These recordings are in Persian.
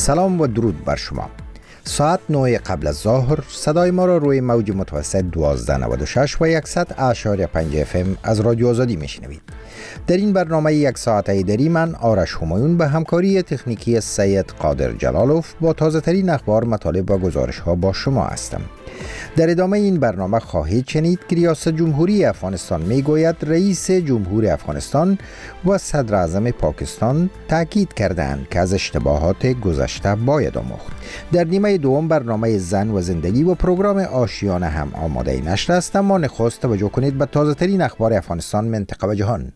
سلام و درود بر شما. ساعت 9 قبل از ظهر صدای ما را روی موج متوسط 1296 و 100.5 FM از رادیو آزادی میشنوید. در این برنامه یک ساعته دری من آرش همایون به همکاری تکنیکی سید قادر جلالوف با تازه ترین اخبار، مطالب و گزارش ها با شما هستم. در ادامه این برنامه خواهید شنید که ریاست جمهوری افغانستان میگوید رئیس جمهور افغانستان و صدر اعظم پاکستان تاکید کردند که از اشتباهات گذشته باید آموخت. در نیمه دوم برنامه زن و زندگی و پروگرام آشیانه هم آماده نشر است، اما نخست توجه کنید به تازه ترین اخبار افغانستان، منطقه و جهان.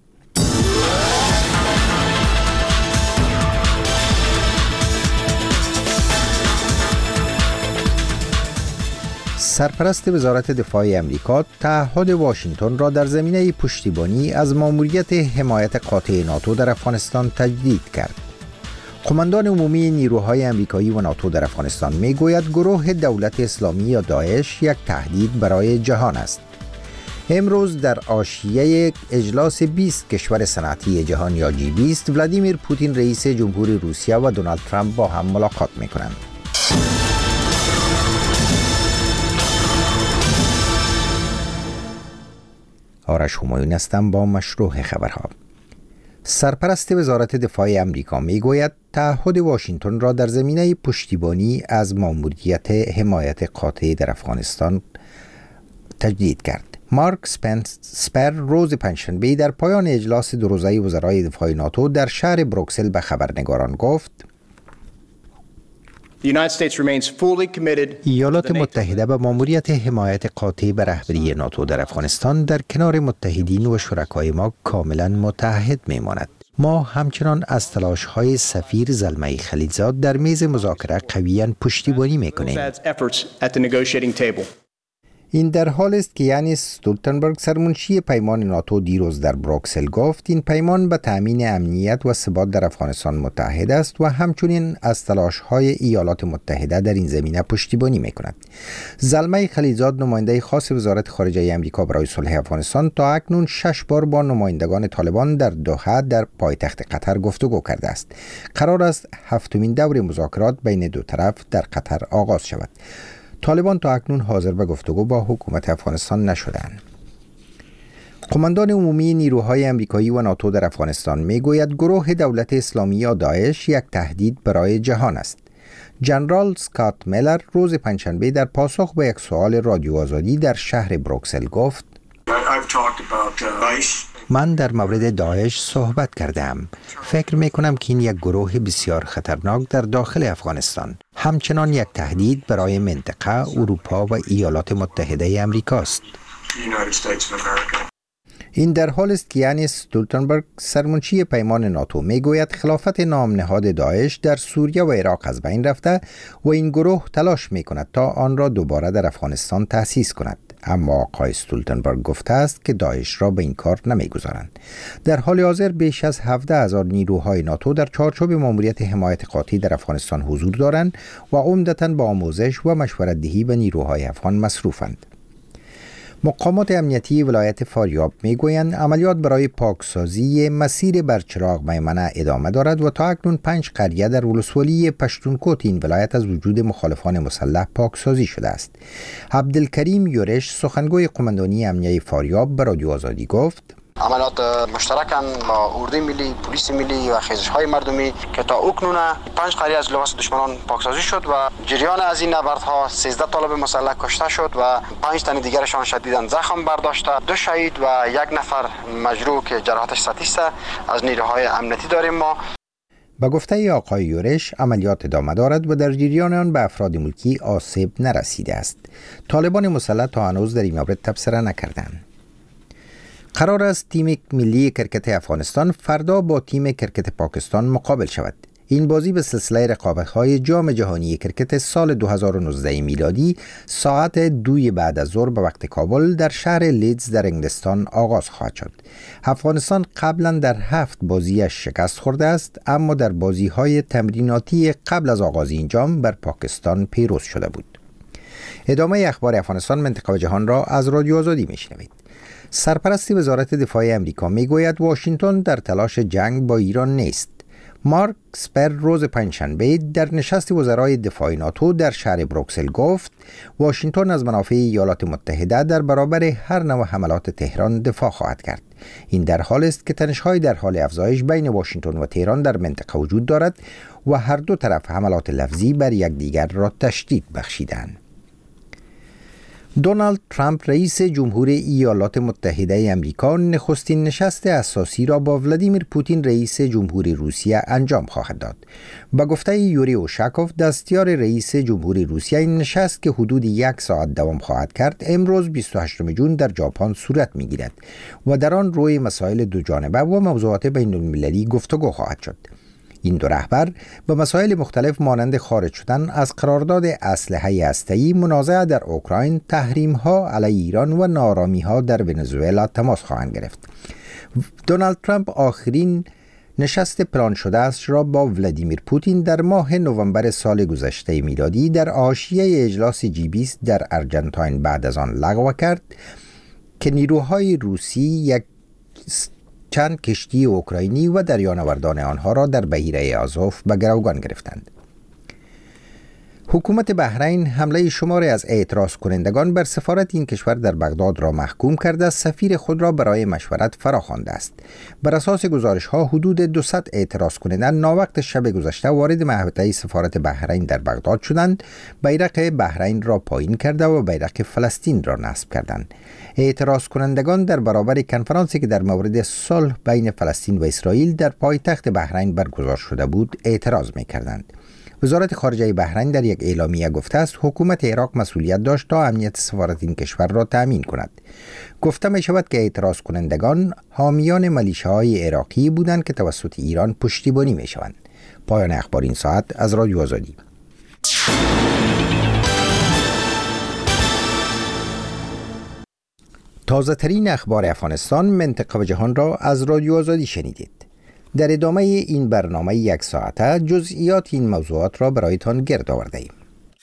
سرپرست وزارت دفاع امریکا تعهد واشنگتن را در زمینه پشتیبانی از ماموریت حمایت قاطع ناتو در افغانستان تجدید کرد. قماندان عمومی نیروهای امریکایی و ناتو در افغانستان میگوید گروه دولت اسلامی یا داعش یک تهدید برای جهان است. امروز در حاشیه اجلاس 20 کشور صنعتی جهان یا G20 ولادیمیر پوتین رئیس جمهور روسیه و دونالد ترامپ با هم ملاقات میکنند. آرش همایون هستم با مشروع خبرها. سرپرست وزارت دفاع امریکا میگوید تعهد واشنگتن را در زمینه پشتیبانی از ماموریت حمایت قاطع در افغانستان تجدید کرد. مارک اسپر روز پنجشنبه در پایان اجلاس دو روزه وزرای دفاع ناتو در شهر بروکسل به خبرنگاران گفت: ایالات متحده به ماموریت حمایت قاطع به رهبری ناتو در افغانستان در کنار متحدین و شرکای ما کاملا متحد میماند. ما همچنان از تلاش‌های سفیر زلمه خلیلزاد در میز مذاکره قویاً پشتیبانی میکنیم. این در حال است که یانس استولتنبرگ سرمنشی پیمان ناتو دیروز در بروکسل گفت این پیمان به تأمین امنیت و ثبات در افغانستان متحد است و همچنین از تلاش‌های ایالات متحده در این زمینه پشتیبانی می‌کند. زلمه خلیلزاد نماینده خاص وزارت خارجه آمریکا برای صلح افغانستان تا اکنون 6 بار با نمایندگان طالبان در دوحه در پایتخت قطر گفتگو کرده است. قرار است هفتمین دور مذاکرات بین دو طرف در قطر آغاز شود. طالبان تا اکنون حاضر به گفتگو با حکومت افغانستان نشدند. قماندان عمومی نیروهای امریکایی و ناتو در افغانستان میگوید گروه دولت اسلامی یا داعش یک تهدید برای جهان است. جنرال اسکات میلر روز پنجشنبه در پاسخ به یک سوال رادیو آزادی در شهر بروکسل گفت: من در مورد داعش صحبت کردم. فکر میکنم که این یک گروه بسیار خطرناک در داخل افغانستان، همچنان یک تهدید برای منطقه، اروپا و ایالات متحده امریکا است. این در حال است که یانس استولتنبرگ سرمنشی پیمان ناتو میگوید خلافت نام نهاد داعش در سوریه و عراق از بین رفته و این گروه تلاش میکند تا آن را دوباره در افغانستان تأسیس کند. اما آقای استولتنبرگ گفته است که داعش را به این کار نمیگذارند. در حال حاضر بیش از 17,000 نیروهای ناتو در چارچوب ماموریت حمایت قاطع در افغانستان حضور دارند و عمدتاً با آموزش و مشورت دهی به نیروهای افغان مصروفند. مقامات امنیتی ولایت فاریاب میگویند عملیات برای پاکسازی مسیر برچراغ میمنه ادامه دارد و تا اکنون 5 قریه در ولسوالی پشتونکوت این ولایت از وجود مخالفان مسلح پاکسازی شده است. عبدالکریم یورش سخنگوی قماندانی امنیتی فاریاب به رادیو آزادی گفت: عملیات مشترکاً با اردوی ملی، پلیس ملی و خیزش‌های مردمی که تا اکنون 5 قریه از لباس دشمنان پاکسازی شد و جریان از این نبردها 13 طالب مسلح کشته شد و 5 تن دیگرشان شدیداً زخم برداشته. 2 شهید و 1 نفر مجروح که جراحتش سطحی است از نیروهای امنیتی داریم ما. با گفته آقای یورش عملیات ادامه دارد و در جریان آن به افراد ملکی آسیب نرسیده است. طالبان مسلح تا هنوز در این مورد تبصره نکردند. قرار است تیم ملی کرکت افغانستان فردا با تیم کرکت پاکستان مقابل شود. این بازی به سلسله رقابت‌های جام جهانی کرکت سال 2019 میلادی ساعت 2 بعد از ظهر به وقت کابل در شهر لیدز در انگلستان آغاز خواهد شد. افغانستان قبلا در 7 بازیش شکست خورده است، اما در بازی‌های تمریناتی قبل از آغاز این جام بر پاکستان پیروز شده بود. ادامه اخبار افغانستان، منطقه و جهان را از رادیو آزادی میشنوید. سرپرست وزارت دفاع امریکا میگوید واشنگتن در تلاش جنگ با ایران نیست. مارک اسپر روز پنجشنبه در نشست وزرای دفاع ناتو در شهر بروکسل گفت واشنگتن از منافع ایالات متحده در برابر هر نوع حملات تهران دفاع خواهد کرد. این در حالی است که تنش‌های در حال افزایش بین واشنگتن و تهران در منطقه وجود دارد و هر دو طرف حملات لفظی بر یکدیگر را تشدید بخشیدند. دونالد ترامپ رئیس جمهور ایالات متحده آمریکا نخستین نشست اساسی را با ولادیمیر پوتین رئیس جمهور روسیه انجام خواهد داد. با گفته یوری اوشاکوف دستیار رئیس جمهور روسیه، این نشست که حدود 1 ساعت دوام خواهد کرد امروز 28 جون در ژاپن صورت می‌گیرد و در آن روی مسائل دو جانبه و موضوعات بین المللی گفتگو خواهد شد. این دو رهبر به مسائل مختلف مانند خارج شدن از قرارداد اسلحه هسته‌ای، منازعه در اوکراین، تحریم‌ها علیه ایران و ناآرامی‌ها در ونزوئلا تماس خواهند گرفت. دونالد ترامپ آخرین نشست پلان شده است را با ولادیمیر پوتین در ماه نوامبر سال گذشته میلادی در حاشیه اجلاس G20 در آرژانتین بعد از آن لغو کرد که نیروهای روسی چند کشتی اوکراینی و دریانوردان آنها را در بحیره آزوف به گروگان گرفتند. حکومت بحرین حمله شماری از اعتراض کنندگان بر سفارت این کشور در بغداد را محکوم کرده سفیر خود را برای مشورت فراخوانده است. بر اساس گزارش‌ها حدود 200 اعتراض کننده ناوقت شب گذشته وارد محوطه سفارت بحرین در بغداد شدند، بیرق بحرین را پایین کرده و بیرق فلسطین را نصب کردند. اعتراض کنندگان در برابر کنفرانسی که در مورد صلح بین فلسطین و اسرائیل در پایتخت بحرین برگزار شده بود اعتراض می‌کردند. وزارت خارجه بحرین در یک اعلامیه گفته است حکومت عراق مسئولیت داشت تا امنیت سفارت این کشور را تأمین کند. گفته می شود که اعتراض کنندگان حامیان ملیشه‌های عراقی بودند که توسط ایران پشتیبانی می شوند. پایان اخبار این ساعت از رادیو آزادی. تازه ترین اخبار افغانستان، منطقه و جهان را از رادیو آزادی شنیدید. در ادامه این برنامه 1 ساعته جزئیات این موضوعات را برایتان گرد آورده ایم.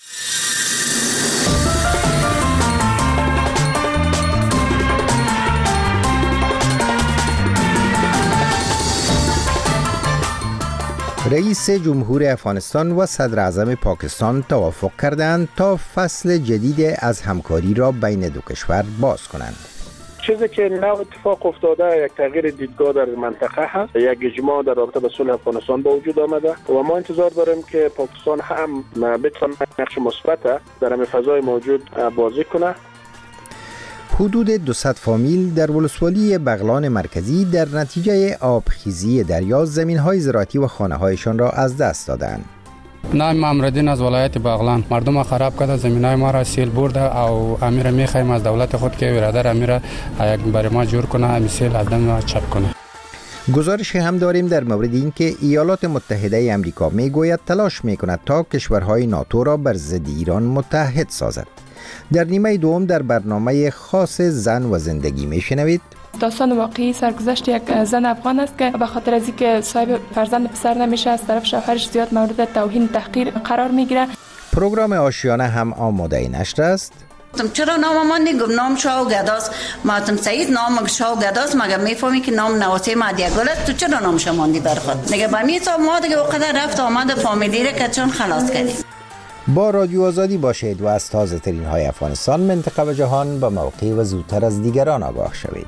رئیس جمهور افغانستان و صدر اعظم پاکستان توافق کردند تا فصل جدید از همکاری را بین دو کشور باز کنند. چیزی که نو اتفاق افتاده یک تغییر دیدگاه در منطقه هست، یک اجماع در رابطه به صلح افغانستان به وجود آمده و ما انتظار داریم که پاکستان هم بتونه نقش مثبت در همین فضای موجود بازی کنه. حدود 200 فامیل در ولسوالی بغلان مرکزی در نتیجه آبخیزی دریا زمین‌های زراعتی و خانه‌هایشان را از دست دادند. نام مامردین از ولایت بغلان مردم خراب کرده، زمینای ما را سیل برده او امیر میخوایم از دولت خود که برادر امیر یک برای ما جور کنه، امیر سیل از دم چپ کنه. گزارش هم داریم در مورد این که ایالات متحده آمریکا میگوید تلاش میکند تا کشورهای ناتو را بر ضد ایران متحد سازد. در نیمه دوم در برنامه خاص زن و زندگی میشنوید داستان واقعی سرگذشت یک زن افغان است که به خاطر از اینکه صاحب فرزند پسر نمیشه از طرف شوهرش زیاد مورد توهین تحقیر قرار میگیره. پروگرام آشیانه هم آماده نشر است. چرا نام ما نگم نام شاه گداست، ماتم سعید نام شاه گداست، مگه میفهمی که نام نواسه مادیگل است، تو چرا نام شماندی بر خود؟ میگه با میثم ما دیگه وقت رفت آمد فامیلی که چون خلاص کردیم. با رادیو آزادی باشید و از تازه ترین های افغانستان، منطقه و جهان به موقع و زودتر از دیگران آگاه شوید.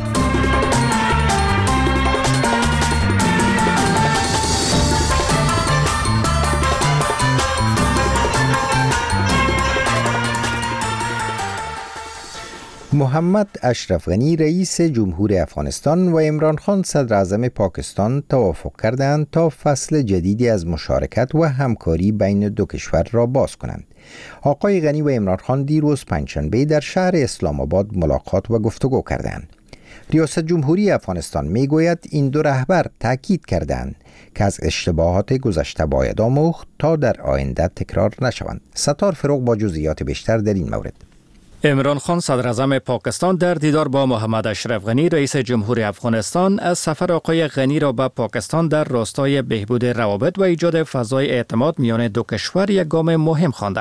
محمد اشرف غنی رئیس جمهور افغانستان و عمران خان صدر اعظم پاکستان توافق کردند تا فصل جدیدی از مشارکت و همکاری بین دو کشور را باز کنند. آقای غنی و عمران خان دیروز پنجشنبه در شهر اسلام آباد ملاقات و گفتگو کردند. ریاست جمهوری افغانستان میگوید این دو رهبر تاکید کردند که از اشتباهات گذشته باید آموخت تا در آینده تکرار نشوند. ستار فروغ با جزئیات بیشتر در این مورد. عمران خان صدر اعظم پاکستان در دیدار با محمد اشرف غنی رئیس جمهور افغانستان از سفر آقای غنی را به پاکستان در راستای بهبود روابط و ایجاد فضای اعتماد میان دو کشور یک گام مهم خوانده است.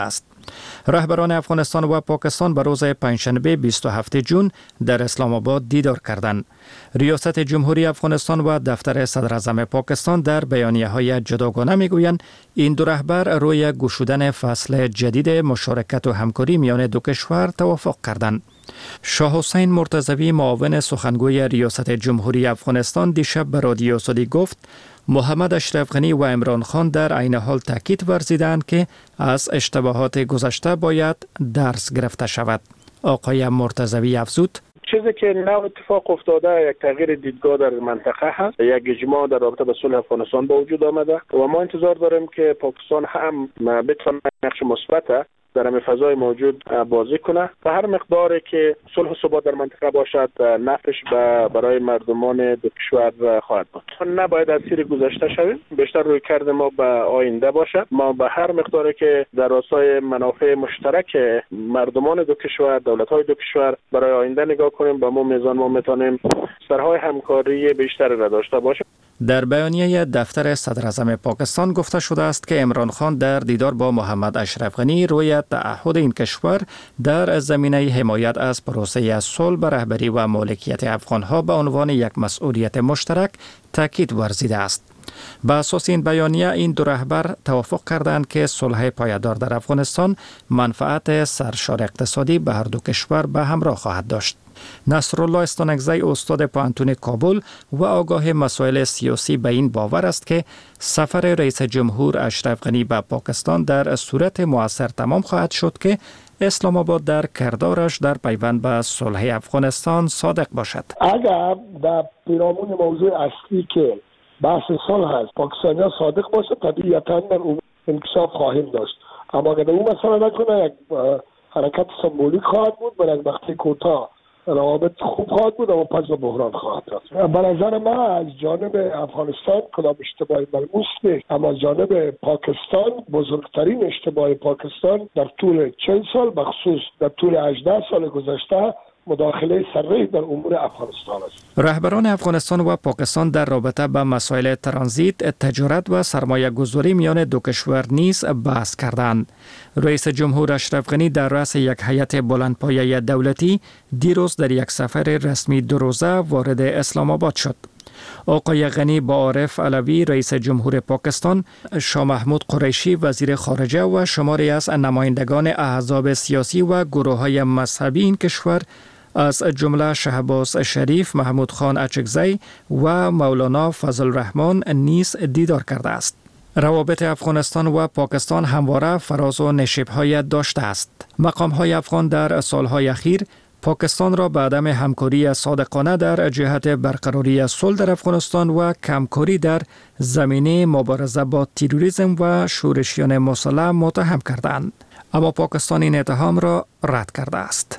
رهبران افغانستان و پاکستان به روز پنجشنبه 27 جون در اسلام آباد دیدار کردند. ریاست جمهوری افغانستان و دفتر صدر اعظم پاکستان در بیانیه‌های جداگانه میگویند این دو رهبر روی گشودن فصل جدید مشارکت و همکاری میان دو کشور توافق کردند. شاه حسین مرتضوی معاون سخنگوی ریاست جمهوری افغانستان دیشب به رادیو سعودی گفت محمد اشرف غنی و عمران خان در عین حال تاکید ورزیدند که از اشتباهات گذشته باید درس گرفته شود. آقای مرتضوی افزود: چیزی که نو اتفاق افتاده یک تغییر دیدگاه در منطقه هست، یک اجماع در رابطه با صلح افغانستان به وجود آمده و ما انتظار داریم که پاکستان هم بتونه نقش مثبت در همه فضای موجود بازی کنه و هر مقداری که صلح و ثبات در منطقه باشد نفعش برای مردمان دو کشور خواهد بود. نباید اسیر گذشته شویم، بیشتر روی کرد ما به آینده باشد. ما به هر مقداری که در راستای منافع مشترک مردمان دو کشور، دولت‌های دو کشور برای آینده نگاه کنیم، به ما میزان ما میتونیم سرهای همکاری بیشتری را داشته باشیم. در بیانیه دفتر صدر اعظم پاکستان گفته شده است که عمران خان در دیدار با محمد اشرف غنی روی تعهد این کشور در زمینه حمایت از پروسه صلح به رهبری و مالکیت افغانها به عنوان یک مسئولیت مشترک تاکید ورزیده است. به اساس این بیانیه این دو رهبر توافق کردند که صلح پایدار در افغانستان منفعت سرشار اقتصادی به هر دو کشور به همراه خواهد داشت. نصرالله استانکزی استاد پوهنتون کابل و آگاه مسائل سیاسی به این باور است که سفر رئیس جمهور اشرف غنی به پاکستان در صورت مؤثر تمام خواهد شد که اسلام آباد در کردارش در پیوند به صلح افغانستان صادق باشد. اگر در پیرامون موضوع اصلی که بحث صلح است پاکستانی‌ها صادق باشد، طبیعتاً در اون انکشاف خواهیم داشت. اما اگر اون مسئله نکنه یک حرکت سمبولیک خواهد بود، برای یک وقت کوتاه روابط خوب خواهد بود اما پس به بحران خواهد رفت. به نظر من از جانب افغانستان کدام اشتباهی ملموس نیست، اما از جانب پاکستان بزرگترین اشتباه پاکستان در طول 40 سال بخصوص در طول 18 سال گذشته مداخله سریع در امور افغانستان است. رهبران افغانستان و پاکستان در رابطه با مسائل ترانزیت، تجارت و سرمایه گذاری میان دو کشور نیز بحث کردند. رئیس جمهور اشرف غنی در رأس یک هیئت بلندپایه دولتی دیروز در یک سفر رسمی 2 روزه وارد اسلام آباد شد. آقای غنی با عارف علوی رئیس جمهور پاکستان، شاه محمود قریشی وزیر خارجه و شماری از نمایندگان احزاب سیاسی و گروه‌های مذهبی این کشور از جمله شهباز شریف، محمود خان اچکزی و مولانا فضل الرحمن نیز دیدار کرده است. روابط افغانستان و پاکستان همواره فراز و نشیب‌های داشته است. مقام‌های افغان در سال‌های اخیر پاکستان را به عدم همکاری صادقانه در جهت برقراری صلح در افغانستان و کمکاری در زمینه مبارزه با تروریسم و شورشیان مسلح متهم کردند. اما پاکستان این اتهام را رد کرده است.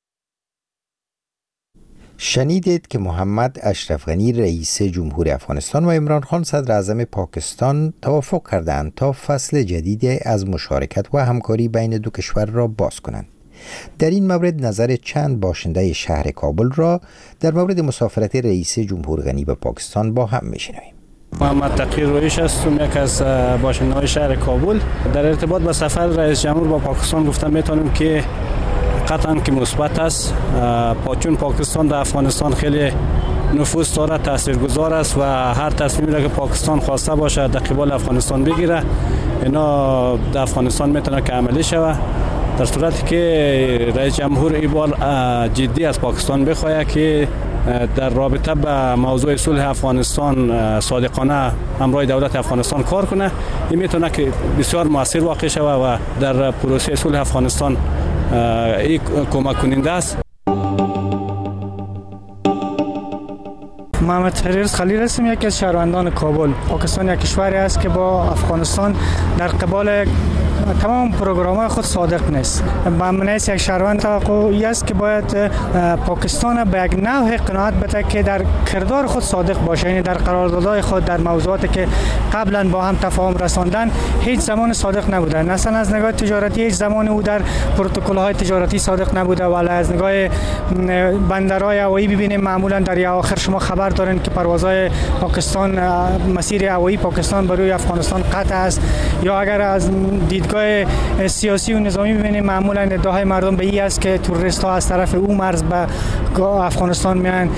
شنیدید که محمد اشرف غنی رئیس جمهور افغانستان و عمران خان صدر اعظم پاکستان توافق کردند تا فصل جدید از مشارکت و همکاری بین دو کشور را باز کنند. در این مورد نظر چند باشنده شهر کابل را در مورد مسافرت رئیس جمهور غنی به پاکستان با هم میشنویم. محمد تقی رویش هستم، یک از باشنده‌های شهر کابل. در ارتباط با سفر رئیس جمهور با پاکستان گفتم میتونم که قطعاً که مثبت است، چون پاکستان در افغانستان خیلی نفوذ دارد، تاثیرگذار است و هر تصمیمی را که پاکستان خواسته باشه در قبال افغانستان بگیره اینا در افغانستان میتونه که عملی شود. در صورتی که رئیس جمهور این بار جدی از پاکستان بخواهد که در رابطه به موضوع صلح افغانستان صادقانه همراه دولت افغانستان کار کنه، این میتونه که بسیار مؤثر واقع شود و در پروسه صلح افغانستان این کمک کننده است. محمد فریرز خلیل هستم، یکی از شهروندان کابل. پاکستان یک کشوری است که با افغانستان در قبال تمام پروگرام‌های خود صادق نیست. با من یک شهروند توقعی است که باید پاکستان به یک نوع قناعت بده که در کردار خود صادق باشه، یعنی در قراردادهای خود در موضوعاتی که قبلا با هم تفاهم رساندن هیچ زمان صادق نبوده. مثلا از نگاه تجارتی هیچ زمان او در پروتکل‌های تجارتی صادق نبوده، ولی از نگاه بندرهای هوایی ببینیم معمولا در اواخر شما خبر دارین که پروازهای پاکستان، مسیر هوایی پاکستان به روی افغانستان قطع است، یا اگر از دیدگاه جای سیاسی و نظامی ببینیم معمولا ادعاهای مردم به این است که تروریست ها از طرف او مرز به افغانستان میان.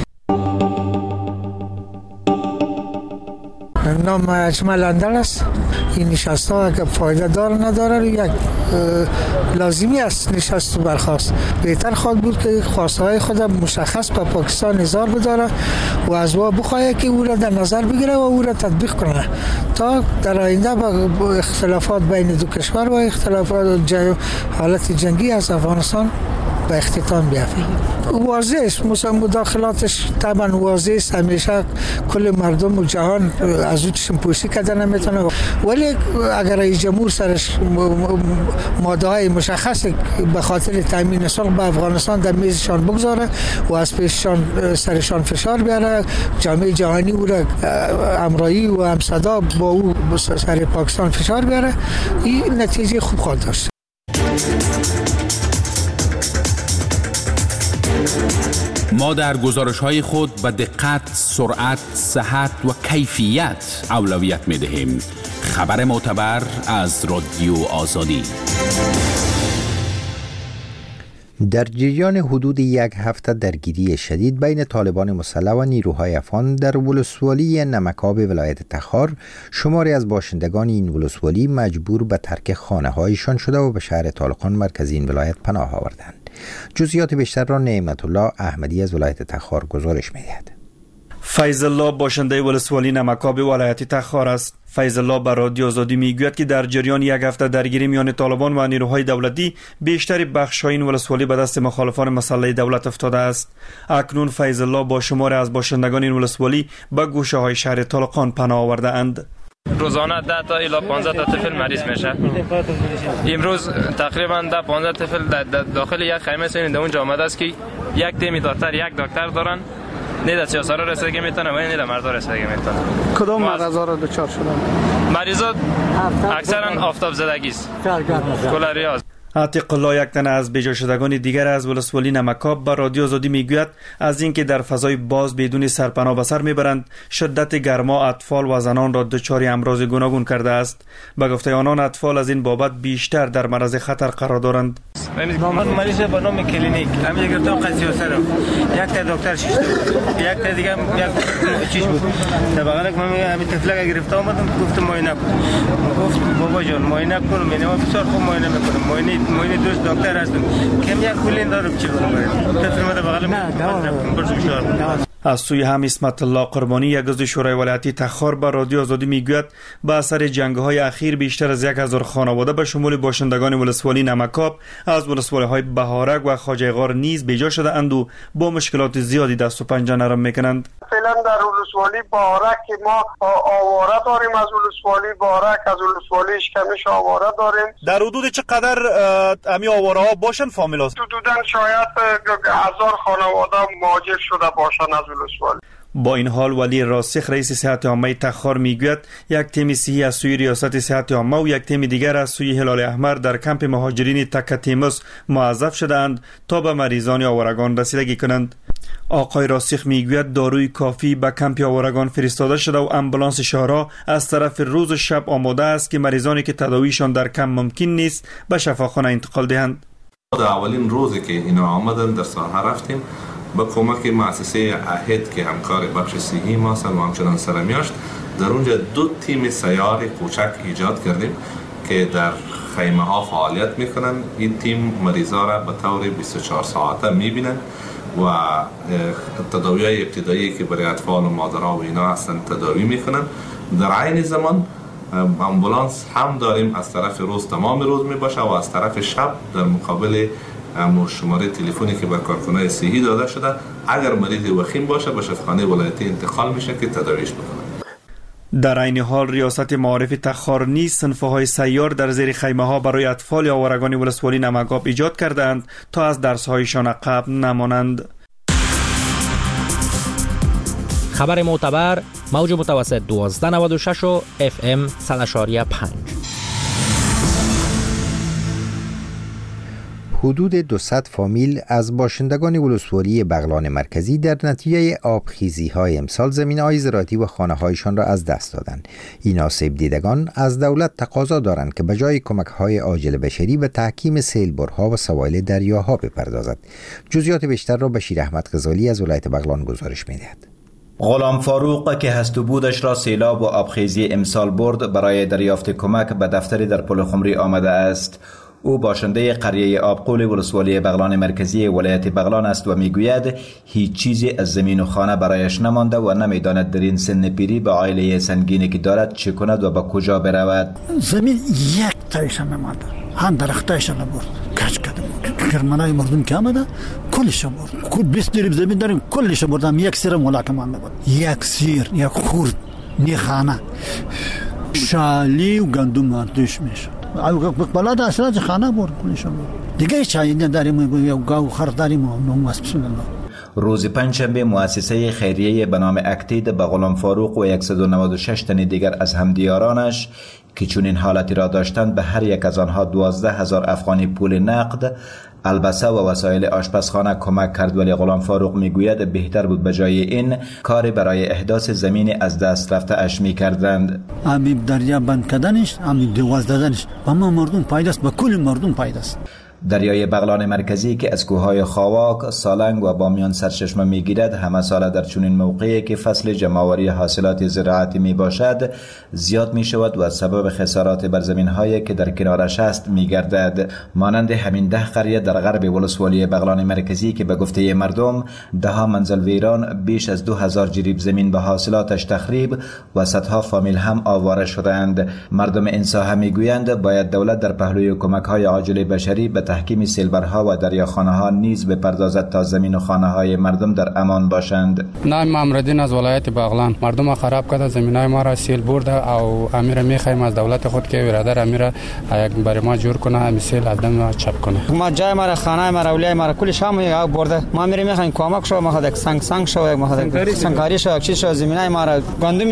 نام اجمل اندل است. این نشست ها اگر فایده دار نداره یک لازمی است نشست و برخاست. بهتر خواهد بود که خواسته های خود مشخص به پاکستان اظهار بداره و از او بخواهد که او را در نظر بگیره و او را تطبیق کنه تا در آینده با اختلافات بین دو کشور و اختلافات حالت جنگی از افغانستان به اختتام بیافته. واضح است مداخلاتش طبعا واضح است، همیشه کل مردم و جهان از او چشم پوشی کرده نمیتونه، ولی اگر رئیس جمهور سرش ماده های مشخص به خاطر تامین صلح به افغانستان در میزشان بگذاره و از پیششان سرشان فشار بیاره، جامعه جهانی او را همراهی و همصدا با او سر پاکستان فشار بیاره، این نتیجه خوب خواهد داشت. ما در گزارش‌های خود به دقت، سرعت، صحت و کیفیت اولویت می‌دهیم. خبر معتبر از رادیو آزادی. در جریان حدود یک هفته درگیری شدید بین طالبان مسلح و نیروهای افغان در ولسوالی نمکاب ولایت تخار، شماری از باشندگان این ولسوالی مجبور به ترک خانه‌هایشان شده و به شهر طالقان مرکزی این ولایت پناه آوردند. جزئیات بیشتر را نعمت الله احمدی از ولایت تخار گزارش می‌دهد. فیض الله باشنده ولسوالی نمکاب ولایت تخار است. فیض الله به رادیو آزادی میگوید که در جریان یک هفته درگیری میان طالبان و نیروهای دولتی بیشتر بخش‌های این ولسوالی به دست مخالفان مسلح دولت افتاده است. اکنون فیض الله با شماری از باشندگان این ولسوالی به گوشه‌های شهر طالقان پناه آورده اند. روزانه 10 تا الی 15 تا طفل مریض میشه. امروز تقریبا 10 15 طفل در داخل یک خیمه سین در اونجا آمده است که یک تیم دکتر دارن، نه در سیاسارا رسیدگی میتونه و نه در مردا رسیدگی میتونه. کدام مرضا را دچار شدن؟ مریضا اکثرا آفتاب زدگی است، کولریا. عتیق الله، یک تن از بیجا شدگان دیگر از ولسوالی نمکاب، به رادیو آزادی میگوید از اینکه در فضای باز بدون سرپناه به سر میبرند، شدت گرما اطفال و زنان را دچار امراض گوناگون کرده است. به گفته آنان اطفال از این بابت بیشتر در معرض خطر قرار دارند. مریض با نام کلینیک همین گرفتم قضیه سر یک تا دکتر شش یک تا دیگه یک چیز بود در بغل من همین طفل گرفتم اومدم گفتم معاینه کن، گفت بابا جان معاینه کن، من بسیار خوب معاینه میکنم، معاینه دوست دکتر هستم، کم یک کلین دارم چی کنم، طفل من در بغل من برش از سوی هم اسمت الله قربانی، یک عضو شورای ولایتی تخار، به رادیو آزادی میگوید با اثر جنگ‌های اخیر بیشتر از 1000 خانواده به شمول باشندگان ولسوالی نمکاب از ولسوالی‌های بهارک و خواجه غار نیز بیجا شده اند و با مشکلات زیادی دست و پنجه نرم میکنند. فعلا در ولسوالی بهارک که ما آواره داریم، از ولسوالی بهارک، از ولسوالی اشکمش آواره داریم. در حدود چقدر امی آواره ها باشن فامیلاست؟ حدوداً شاید 1000 خانواده مهاجر شده باشن از ولسوالی. با این حال ولی راسخ رئیس صحت عامه تخار میگوید یک تیم صحی از سوی ریاست صحت عامه و یک تیم دیگر از سوی هلال احمر در کمپ مهاجرین تکه تیمس موظف شدند تا به مریضان آوارگان رسیدگی کنند. آقای راسخ میگوید داروی کافی به کمپ آوارگان فرستاده شده و امبولانس شهرها از طرف روز و شب آماده است که مریضانی که تداویشان در کمپ ممکن نیست به شفاخانه انتقال دهند. در اولین روزی که اینا آمدن در ساحه رفتیم با کمک مؤسسه عهد که همکار بخش صحی ما هستند و همچنان سرمیاشت، در اونجا 2 تیم سیار کوچک ایجاد کردیم که در خیمه ها فعالیت میکنن. این تیم مریضا را به طور 24 ساعته میبینن و تداوی های ابتدایی که برای اطفال و مادرها و اینا هستن تداوی میکنن. در عین زمان امبولانس هم داریم، از طرف روز تمام روز میباشه و از طرف شب در مقابل شماره تلفنی که به کارکنان صحی داده شده اگر مریض وخیم باشه به شفاخانه ولایتی انتقال میشه که تداویش بکنه. در عین حال ریاست معارف تخار نیز صنف‌های سیار در زیر خیمه ها برای اطفال آوارگان ولسوالی نمکاب ایجاد کردند تا از درس‌هایشان عقب نمانند. خبر معتبر، موج متوسط 1296 و FM 100.5. حدود 200 فامیل از باشندگان ولسوالی بغلان مرکزی در نتیجه آبخیزی‌های امسال زمین‌های زراعتی و خانه‌هایشان را از دست دادند. این آسیب دیدگان از دولت تقاضا دارند که بجای کمک‌های عاجل بشری به تحکیم سیلبرها و سوایل دریاها بپردازد. جزئیات بیشتر را بشیر احمد غزالی از ولایت بغلان گزارش می‌دهد. غلام فاروق که هست و بودش را سیلاب و آبخیزی امسال برد برای دریافت کمک به دفتری در پل خمری آمده است. او باشنده قریه آبقول ولسوالی بغلان مرکزی ولایت بغلان است و میگوید هیچ چیزی از زمین و خانه برایش نمانده و نمیداند در این سن پیری به عائله سنگینی که دارد چه کند و به کجا برود. زمین یک تایش نمانده، هم درختایش نبرد، کج کردم. کرمانای مردم که آمده کلش برد. کل 20 دریب زمین داریم کلش بردم، یک سیر ملاکمان نبود. یک سیر، یک خورد، نی خانه. شالی و گندم مردوش میشد. بلاد اصلاج خانه برد کلشون برد. دیگه چایی نداریم یا گاو خر داریم و نماز بسم الله. روز پنجشنبه مؤسسه خیریه به نام اکتید به غلام فاروق و 196 تن دیگر از همدیارانش که چون این حالتی را داشتند به هر یک از آنها 12,000 افغانی پول نقد، البسه و وسایل آشپزخانه کمک کرد. ولی غلام فاروق میگوید بهتر بود به جای این کاری برای احداث زمین از دست رفته اش میکردند. همین دریا بند کردنش، همین دیواز دادنش به ما مردم پایداست، به کل مردم پایداست. دریای بغلان مرکزی که از کوههای خاواک، سالنگ و بامیان سرچشمه میگیرد همه ساله در چنین موقعی که فصل جمع‌آوری حاصلات زراعتی می باشد زیاد می شود و سبب خسارات بر زمین‌هایی که در کنارش است میگردد. مانند همین 10 قریه در غرب ولسوالی بغلان مرکزی که به گفته مردم 10 منزل ویران، بیش از 2000 جریب زمین به حاصلاتش تخریب و صدها فامیل هم آواره شدند. مردم این ساحه میگویند باید دولت در پهلوی کمک‌های عاجل بشری به تحکیم سیلبرها و دریاخانه‌ها نیز بپردازد تا زمین و خانه‌های مردم در امان باشند. نام محمدین از ولایت بغلان. مردم خراب کرده، زمینای ما را سیل برده او امیر میخوایم از دولت خود که برادر امیر یک برای ما جور کنه، مثل از دم چپ کنه. ما جای ما را، خانه ما را، اولیای ما را کلش هم برده. ما امیر میخوایم کمک شو، ما خود سنگ شو، ما خود سنگاری شو، چیز شو، زمینای ما را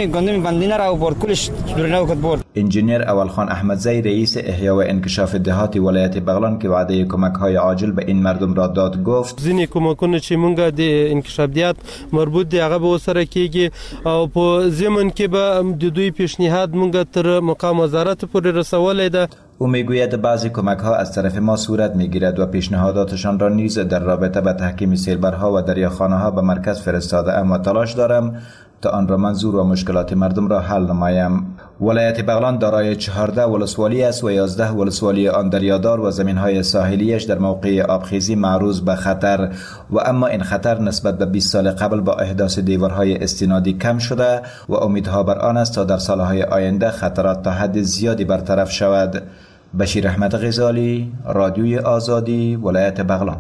گندمی را برد، کلش درنو کد برد. انجینیر اولخان احمدزی رئیس احیا و انکشاف دهات ولایت بغلان که وعده کمک‌های عاجل به این مردم را داد گفت ځینې کومکونه چې مونږ د انکشافیات مربوط دی هغه به سره کیږي او په زمن کې به د دوی پیشنهاد مونږ تر مقام وزارت پورې رسولې ده. او میگوید بعضی کمک‌ها از طرف ما صورت میگیرد و پیشنهاداتشان را نیز در رابطه با تحکیم سیلبرها و دریاخانه‌ها به مرکز فرستاده ام و تلاش دارم تا آن را منظور و مشکلات مردم را حل نمایم. ولایت بغلان دارای 14 ولسوالی است و 11 ولسوالی آن دریادار و زمین‌های ساحلیش در موقع آبخیزی معرض به خطر و اما این خطر نسبت به 20 سال قبل با احداث دیوارهای استنادی کم شده و امیدها بر آن است تا در سالهای آینده خطرات تا حد زیادی برطرف شود. بشیر احمد غزالی، رادیوی آزادی، ولایت بغلان.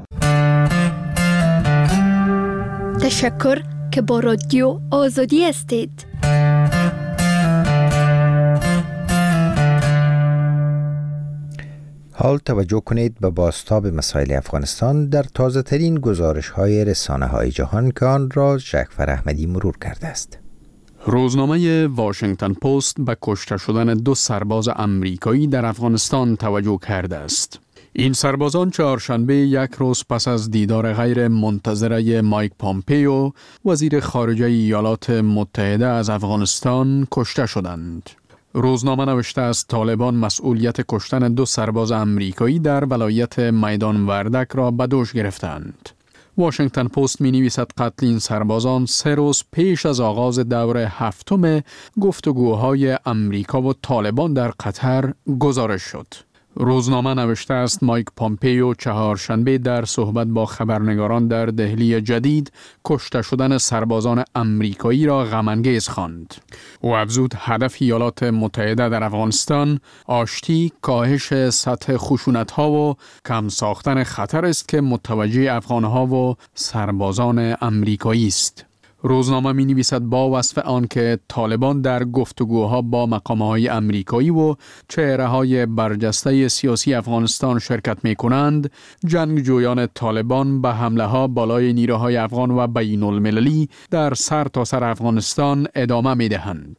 تشکر که با رادیو آزادی هستید. حال توجه کنید به بازتاب مسائل افغانستان در تازه ترین گزارش های رسانه های جهان که آن را جعفر احمدی مرور کرده است. روزنامه واشنگتن پست به کشته شدن 2 سرباز امریکایی در افغانستان توجه کرده است. این سربازان چهارشنبه یک روز پس از دیدار غیر منتظره مایک پامپیو وزیر خارجه ایالات متحده از افغانستان کشته شدند. روزنامه نوشته است طالبان مسئولیت کشتن 2 سرباز امریکایی در ولایت میدان وردک را به دوش گرفتند. واشنگتن پست می نویسد قتل این سربازان 3 روز پیش از آغاز دور 7 گفتگوهای امریکا و طالبان در قطر گزارش شد. روزنامه نوشته است مایک پامپیو چهارشنبه در صحبت با خبرنگاران در دهلی جدید کشته شدن سربازان امریکایی را غم‌انگیز خواند. او افزود هدف ایالات متحده در افغانستان آشتی، کاهش سطح خشونت‌ها و کم ساختن خطر است که متوجه افغان‌ها و سربازان امریکایی است. روزنامه می نویسد با وصف آن که طالبان در گفتگوها با مقام‌های امریکایی و چهره‌های برجسته سیاسی افغانستان شرکت می کنند، جنگجویان طالبان به حمله‌ها بالای نیروهای افغان و بین المللی در سرتاسر افغانستان ادامه می دهند.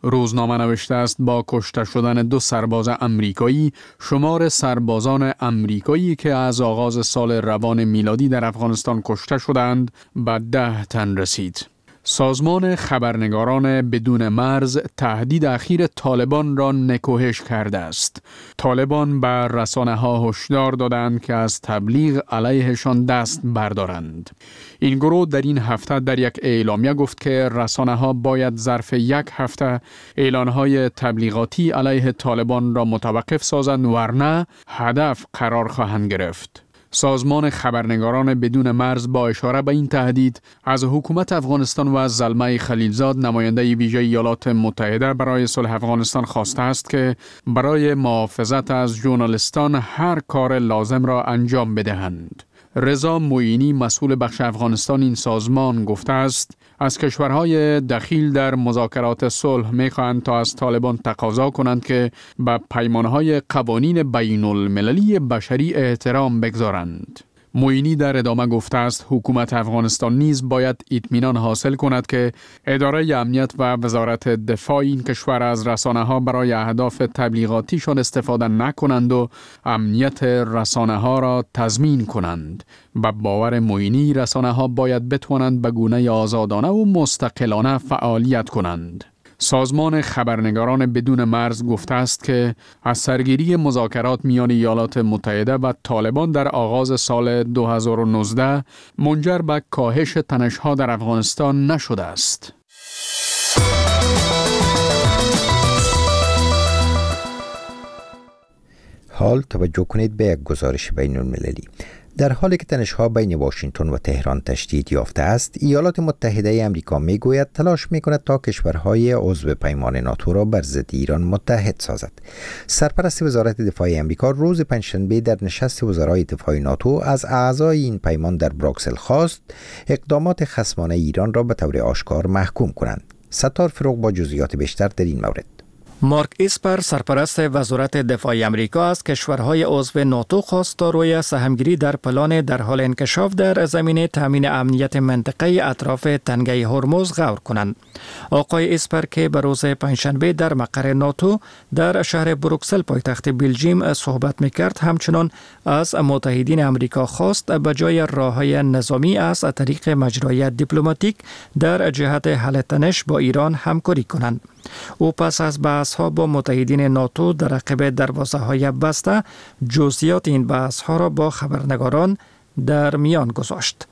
روزنامه نوشته است با کشته شدن 2 سرباز امریکایی، شمار سربازان امریکایی که از آغاز سال روان میلادی در افغانستان کشته شدند به 10 تن رسید. سازمان خبرنگاران بدون مرز تهدید اخیر طالبان را نکوهش کرده است. طالبان به رسانه‌ها هشدار دادند که از تبلیغ علیهشان دست بردارند. این گروه در این هفته در یک اعلامیه گفت که رسانه‌ها باید ظرف 1 هفته اعلان‌های تبلیغاتی علیه طالبان را متوقف سازند، ورنه هدف قرار خواهند گرفت. سازمان خبرنگاران بدون مرز با اشاره به این تهدید از حکومت افغانستان و زلمه خلیلزاد نماینده ویژه ایالات متحده برای صلح افغانستان خواسته است که برای محافظت از ژورنالیستان هر کار لازم را انجام بدهند. رضا معینی مسئول بخش افغانستان این سازمان گفته است از کشورهای دخیل در مذاکرات صلح می‌خواهند تا از طالبان تقاضا کنند که به پیمانهای قوانین بین المللی بشری احترام بگذارند. معینی در ادامه گفته است حکومت افغانستان نیز باید اطمینان حاصل کند که اداره امنیت و وزارت دفاع این کشور از رسانه‌ها برای اهداف تبلیغاتیشان استفاده نکنند و امنیت رسانه‌ها را تضمین کنند. به باور معینی رسانه‌ها باید بتوانند به گونه آزادانه و مستقلانه فعالیت کنند. سازمان خبرنگاران بدون مرز گفته است که از سرگیری مذاکرات میان ایالات متحده و طالبان در آغاز سال 2019 منجر به کاهش تنش‌ها در افغانستان نشده است. حال توجه کنید به یک گزارش بین المللی. در حالی که تنش‌ها بین واشنگتن و تهران تشدید یافته است، ایالات متحده آمریکا میگوید تلاش میکند تا کشورهای عضو پیمان ناتو را بر ضد ایران متحد سازد. سرپرست وزارت دفاع آمریکا روز پنجشنبه در نشست وزرای دفاع ناتو از اعضای این پیمان در بروکسل خواست اقدامات خصمانه ایران را به طور آشکار محکوم کنند. ستار فروغ با جزئیات بیشتر در این مورد. مارک اسپر سرپرست وزارت دفاع آمریکا از کشورهای عضو ناتو خواست تا روی سهمگیری در پلان در حال انکشاف در زمینه تامین امنیت منطقه اطراف تنگه هرمز غور کنند. آقای اسپر که به روز پنجشنبه در مقر ناتو در شهر بروکسل پایتخت بلژیم صحبت می‌کرد، همچنان از متحدین آمریکا خواست به جای راه‌های نظامی از طریق مجرای دیپلماتیک در جهت حل تنش با ایران همکاری کنند. او پس از بحث‌ها با متحدین ناتو در عقب دروازه‌های بسته جزئیات این بحث‌ها را با خبرنگاران در میان گذاشت.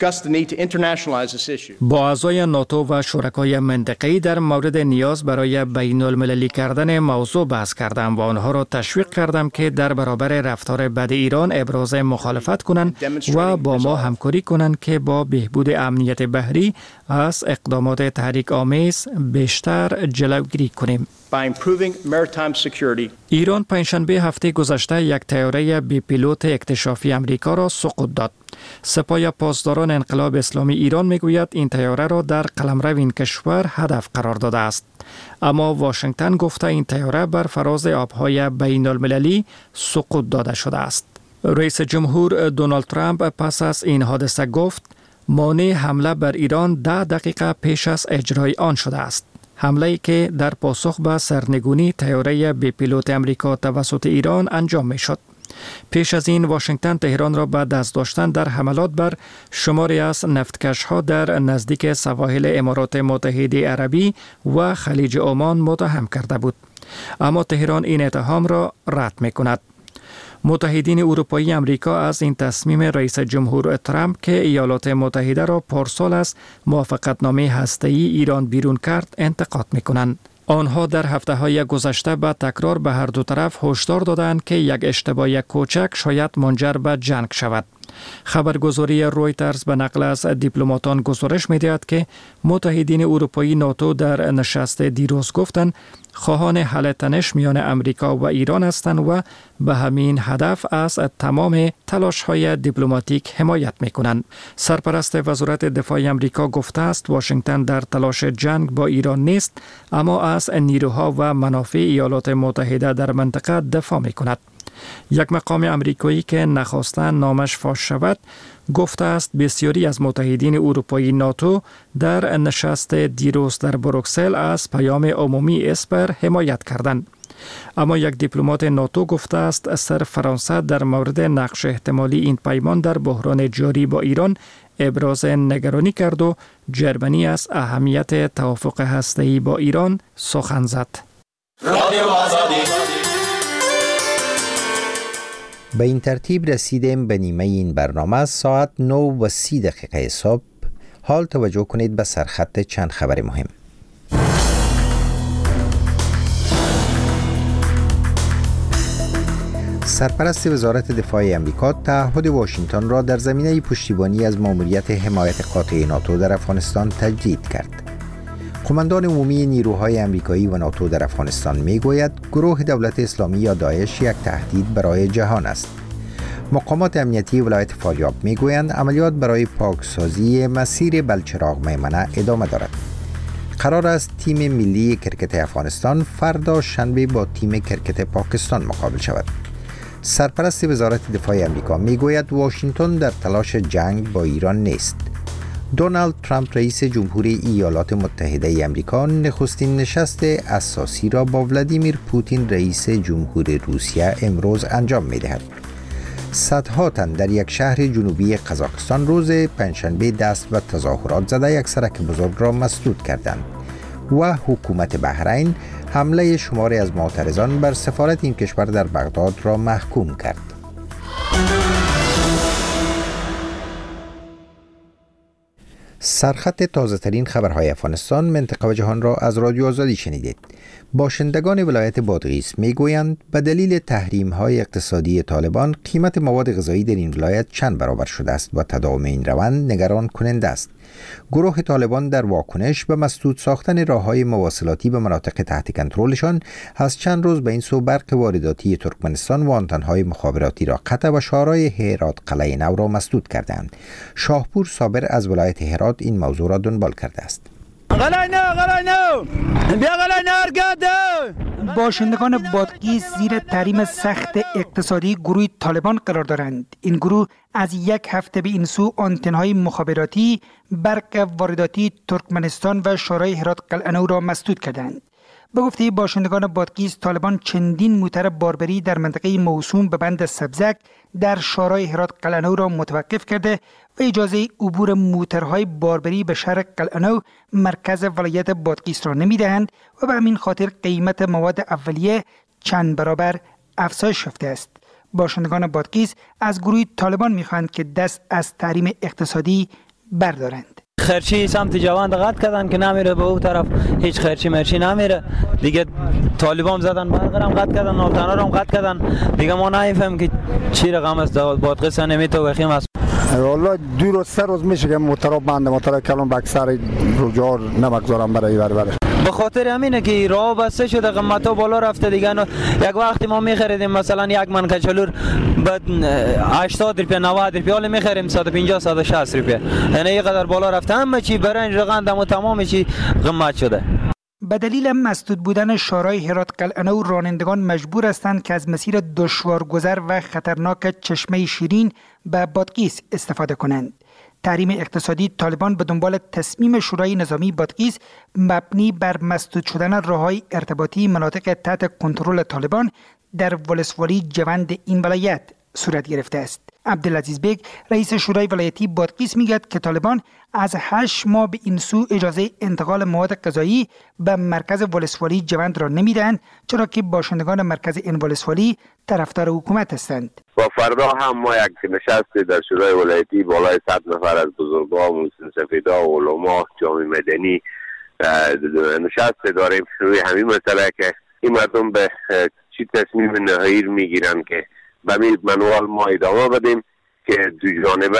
با اعضای ناتو و شرکای منطقه‌ای در مورد نیاز برای بین المللی کردن موضوع بحث کردم و آنها را تشویق کردم که در برابر رفتار بد ایران ابراز مخالفت کنند و با ما همکاری کنند که با بهبود امنیت بحری از اقدامات تحریک آمیز بیشتر جلوگیری کنیم. ایران پنجشنبه هفته گذشته یک طیاره بی پیلوت اکتشافی آمریکا را سقوط داد. سپاه پاسداران انقلاب اسلامی ایران میگوید این طیاره را در قلمرو این کشور هدف قرار داده است. اما واشنگتن گفته این طیاره بر فراز آبهای بین المللی سقوط داده شده است. رئیس جمهور دونالد ترامپ پس از این حادثه گفت مانع حمله بر ایران 10 دقیقه پیش از اجرای آن شده است. حمله‌ای که در پاسخ به سرنگونی طیاره بی پیلوت آمریکا توسط ایران انجام می‌شد. پیش از این واشنگتن تهران را به دست داشتن در حملات بر شماری از نفتکش‌ها در نزدیک سواحل امارات متحده عربی و خلیج عمان متهم کرده بود. اما تهران این اتهام را رد می‌کند. متحدین اروپایی آمریکا از این تصمیم رئیس جمهور ترامپ که ایالات متحده را پارسال از موافقتنامه هسته‌ای ایران بیرون کرد انتقاد می‌کنند. آنها در هفته‌های گذشته به تکرار به هر دو طرف هشدار دادند که یک اشتباه کوچک شاید منجر به جنگ شود. خبرگزاری رویترز به نقل از دیپلماتان گزارش می‌دهد که متحدین اروپایی ناتو در نشست دیروز گفتند خواهان حل تنش میان امریکا و ایران هستند و به همین هدف از تمام تلاش‌های دیپلماتیک حمایت می‌کنند. سرپرست وزارت دفاع آمریکا گفته است واشنگتن در تلاش جنگ با ایران نیست، اما از نیروها و منافع ایالات متحده در منطقه دفاع می‌کند. یک مقام امریکایی که نخواستن نامش فاش شود گفته است بسیاری از متحدین اروپایی ناتو در نشست دیروز در بروکسل از پیام عمومی اسپر حمایت کردند. اما یک دیپلمات ناتو گفته است سر فرانسه در مورد نقش احتمالی این پیمان در بحران جاری با ایران ابراز نگرانی کرد و جرمنی از اهمیت توافق هسته‌ای با ایران سخن زد. به این ترتیب رسیدیم به نیمه این برنامه. ساعت 9:30 صبح. حال توجه کنید به سرخط چند خبر مهم. سرپرست وزارت دفاع امریکا تعهد واشنگتن را در زمینه پشتیبانی از ماموریت حمایت قاطع ناتو در افغانستان تجدید کرد. قماندان عمومی نیروهای امریکایی و ناتو در افغانستان میگوید گروه دولت اسلامی یا داعش یک تهدید برای جهان است. مقامات امنیتی ولایت فاریاب میگویند عملیات برای پاکسازی مسیر بلچراغ میمنه ادامه دارد. قرار است تیم ملی کرکت افغانستان فردا شنبه با تیم کرکت پاکستان مقابل شود. سرپرست وزارت دفاع امریکا میگوید واشنگتن در تلاش جنگ با ایران نیست. دونالد ترامپ رئیس جمهوری ایالات متحده امریکا نخستین نشست اساسی را با ولادیمیر پوتین رئیس جمهور روسیه امروز انجام می‌دهد. صدها تن در یک شهر جنوبی قزاقستان روز پنجشنبه دست به تظاهرات زده یک سرک بزرگ را مسدود کردند و حکومت بحرین حمله شماری از معترضان بر سفارت این کشور در بغداد را محکوم کرد. سرخط تازه ترین خبرهای افغانستان، منطقه و جهان را از رادیو آزادی شنیدید. باشندگان ولایت بادغیس میگویند به دلیل تحریم‌های اقتصادی طالبان قیمت مواد غذایی در این ولایت چند برابر شده است و تداوم این روند نگران کننده است. گروه طالبان در واکنش به مسدود ساختن راه‌های مواصلاتی به مناطق تحت کنترلشان از چند روز به این سو برق وارداتی ترکمنستان و آنتن‌های مخابراتی را قطع و شارع هرات قلعه نو را مسدود کردند. شاهپور صابر از ولایت هرات این موضوع را دنبال کرده است. باشندگان بادغیس زیر تحریم سخت اقتصادی گروه طالبان قرار دارند. این گروه از یک هفته به این سو آنتن‌های مخابراتی، برق وارداتی ترکمنستان و شورای هرات قلعه نو را مسدود کردند. به گفته باشندگان بادغیس، طالبان چندین موتر باربری در منطقه موسوم به بند سبزک در شورای هرات قلعه نو را متوقف کرده و اجازه عبور موترهای باربری به شهر قلعه نو مرکز ولایت بادغیس را نمی‌دهند و به همین خاطر قیمت مواد اولیه چند برابر افزایش یافته است. باشندگان بادغیس از گروه طالبان می‌خواهند که دست از تحریم اقتصادی بردارند. خرچی سمت جوان دقت کردن که نمیره به اون طرف، هیچ خرچی مرچی نمیره دیگه. طالبان زدن برقرم قطع کردن، نافتنا رو قطع کردن دیگه. ما نمیفهم که چی رقم است. بادغیس نمیتوخیم است. والله 2 روز 3 روز میشه که موترا بنده، موترا کلان به اکثر روزا نمگذارم برای برش. به خاطر همینه که راه بسته شده، قیمتا بالا رفته دیگه. یک وقتی ما میخریدیم مثلا یک من کچلور بعد 80 روپیه 90 روپیه، حالا میخریم 150 160 روپیه. یعنی اینقدر بالا رفته. همه چی برنج رقم و تمام چی قیمت شده. به دلیل مسدود بودن شورای هرات قلعه نو، رانندگان مجبور هستند که از مسیر دشوارگذر و خطرناک چشمه شیرین به بادغیس استفاده کنند. تحریم اقتصادی طالبان به دنبال تصمیم شورای نظامی بادغیس مبنی بر مسدود شدن راه‌های ارتباطی مناطق تحت کنترل طالبان در ولسوالی جوند این ولایت صورت گرفته است. عبدالعزیز بیگ رئیس شورای ولایتی بادغیس میگوید که طالبان از 8 ماه به این سو اجازه انتقال مواد غذایی به مرکز ولسوالی جوند را نمیدهند، چرا که باشندگان مرکز این ولسوالی طرفدار حکومت هستند. و فردا هم ما یک نشست در شورای ولایتی بالای 100 نفر از بزرگان، مسن سفیدا، علما، جامعه مدنی نشست داریم روی همین مسئله که این مردم به چی تصمیم نهایی میگیرن که به منوال ما ادامه بدیم که دو جانبه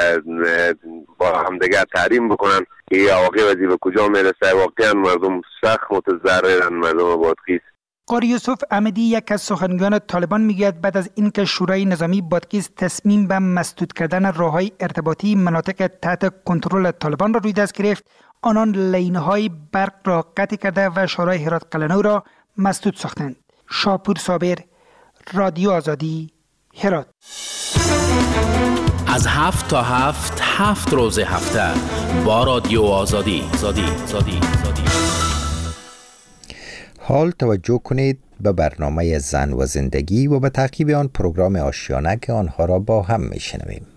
با همدیگر تحریم بکنن که واقعی وضعی به کجا میرسه. واقعا مردم سخت متضررن، مردم بادغیس. قاری یوسف احمدی یک از سخنگویان طالبان میگوید بعد از اینکه شورای نظامی بادغیس تصمیم به مسدود کردن راه‌های ارتباطی مناطق تحت کنترل طالبان را روی دست گرفت، آنان لین‌های برق را قطع کرده و شورای هرات قلعه نو را مسدود ساختند. شاپور صابر، رادیو آزادی، هرات. از 7 تا 7 روز هفته با رادیو آزادی. حال توجه کنید به برنامه زن و زندگی و به تعقیب آن پروگرام آشیانه که آنها را با هم میشنویم.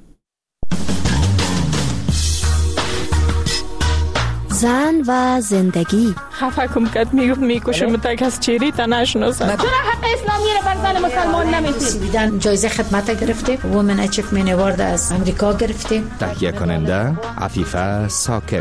زن و زندگی. خفه کم کد میکشم تا کس چیری تا نشناسد. چرا حق اسلامی را بر زن مسلمان نمیدید؟ جایزه خدمت گرفته، وومن اچیومنت اوارد از امریکا گرفته. تهیه کننده عفیفه ثاقب.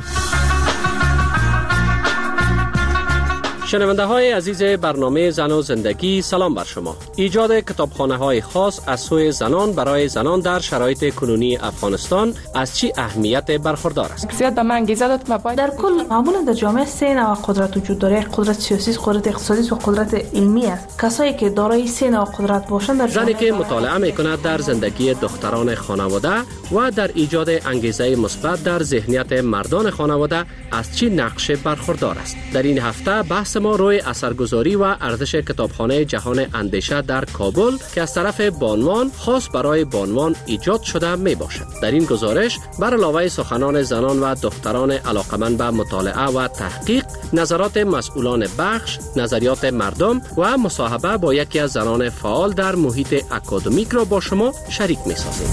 شنونده های عزیز برنامه زن و زندگی، سلام بر شما. ایجاد کتابخانه های خاص از سوی زنان برای زنان در شرایط کنونی افغانستان از چی اهمیت برخوردار است؟ زیاد به من انگیزه داد که در کل معمولا در جامعه سه نوع قدرت وجود داره: قدرت سیاسی، قدرت اقتصادی و قدرت علمی است. کسایی که دارای سه نوع قدرت باشند در زنی که مطالعه میکند در زندگی دختران خانواده و در ایجاد انگیزه مثبت در ذهنیت مردان خانواده از چی نقش برخوردار است. در این هفته بحث ما روی اثرگذاری و ارزش کتابخانه جهان اندیشه در کابل که از طرف بانوان خاص برای بانوان ایجاد شده می باشد. در این گزارش بر علاوه سخنان زنان و دختران علاقمند به مطالعه و تحقیق، نظرات مسئولان بخش، نظریات مردم و مصاحبه با یکی از زنان فعال در محیط اکادمیک را با شما شریک می سازیم.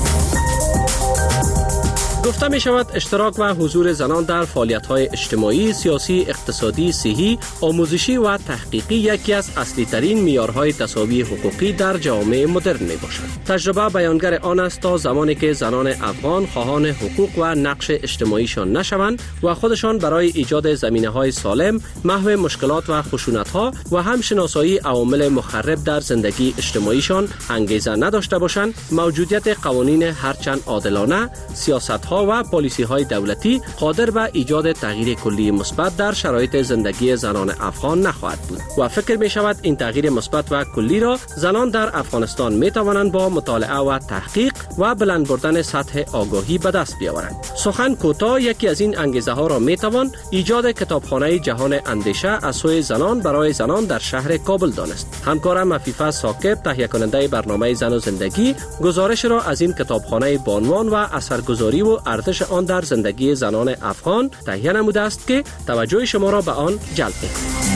گفته می شود اشتراک و حضور زنان در فعالیت‌های اجتماعی، سیاسی، اقتصادی، صحی، آموزشی و تحقیقی یکی از اصلی ترین معیارهای تساوی حقوقی در جامعه مدرن می باشد. تجربه بیانگر آن است تا زمانی که زنان افغان خواهان حقوق و نقش اجتماعیشان نشوند و خودشان برای ایجاد زمینه‌های سالم، محو مشکلات و خشونت‌ها و هم شناسایی عوامل مخرب در زندگی اجتماعیشان انگیزه نداشته باشند، موجودیت قوانین هرچند عادلانه، سیاست‌ها و پالیسی‌های دولتی قادر به ایجاد تغییر کلی مثبت در شرایط زندگی زنان افغان نخواهد بود و فکر می‌شود این تغییر مثبت و کلی را زنان در افغانستان می‌توانند با مطالعه و تحقیق و بلند بردن سطح آگاهی به دست بیاورند. سخن کوتاه یکی از این انگیزه‌ها را می‌توان ایجاد کتابخانه جهان اندیشه از سوی زنان برای زنان در شهر کابل دانست. همکارم عفیفه ثاقب، تهیه کننده برنامه زن و زندگی، گزارش را از این کتابخانه بانوان و اثرگذاری و ارزش آن در زندگی زنان افغان تهیه نموده است که توجه شما را به آن جلب می‌کند.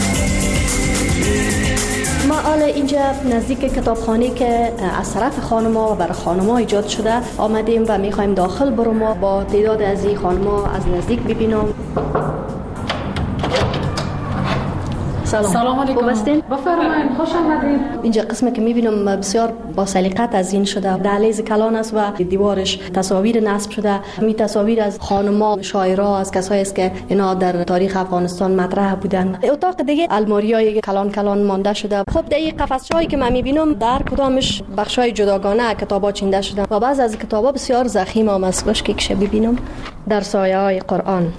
ما حالا اینجا نزدیک کتابخانه که از طرف خانم‌ها و برای خانم‌ها ایجاد شده آمدیم و می‌خوایم داخل بریم و با تعداد از این خانم‌ها از نزدیک ببینم. سلام علیکم. خوب هستین؟ بفرمایید، خوش آمدید. اینجا قسمی که می‌بینم بسیار با سلیقه تزیین شده. دهلیز کلان است و دیوارش تصاویر نصب شده. می تصاویر از خانم‌ها، شاعرها، از کسایی است که اینا در تاریخ افغانستان مطرح بودن. اتاق دیگه الماریای کلان مانده شده. خب در این قفس‌هایی که من می‌بینم در کدامش بخشای جداگانه کتابا چینده شده و بعض از کتابا بسیار ضخیم هم است. باش که کشه ببینم در سایه‌های قرآن.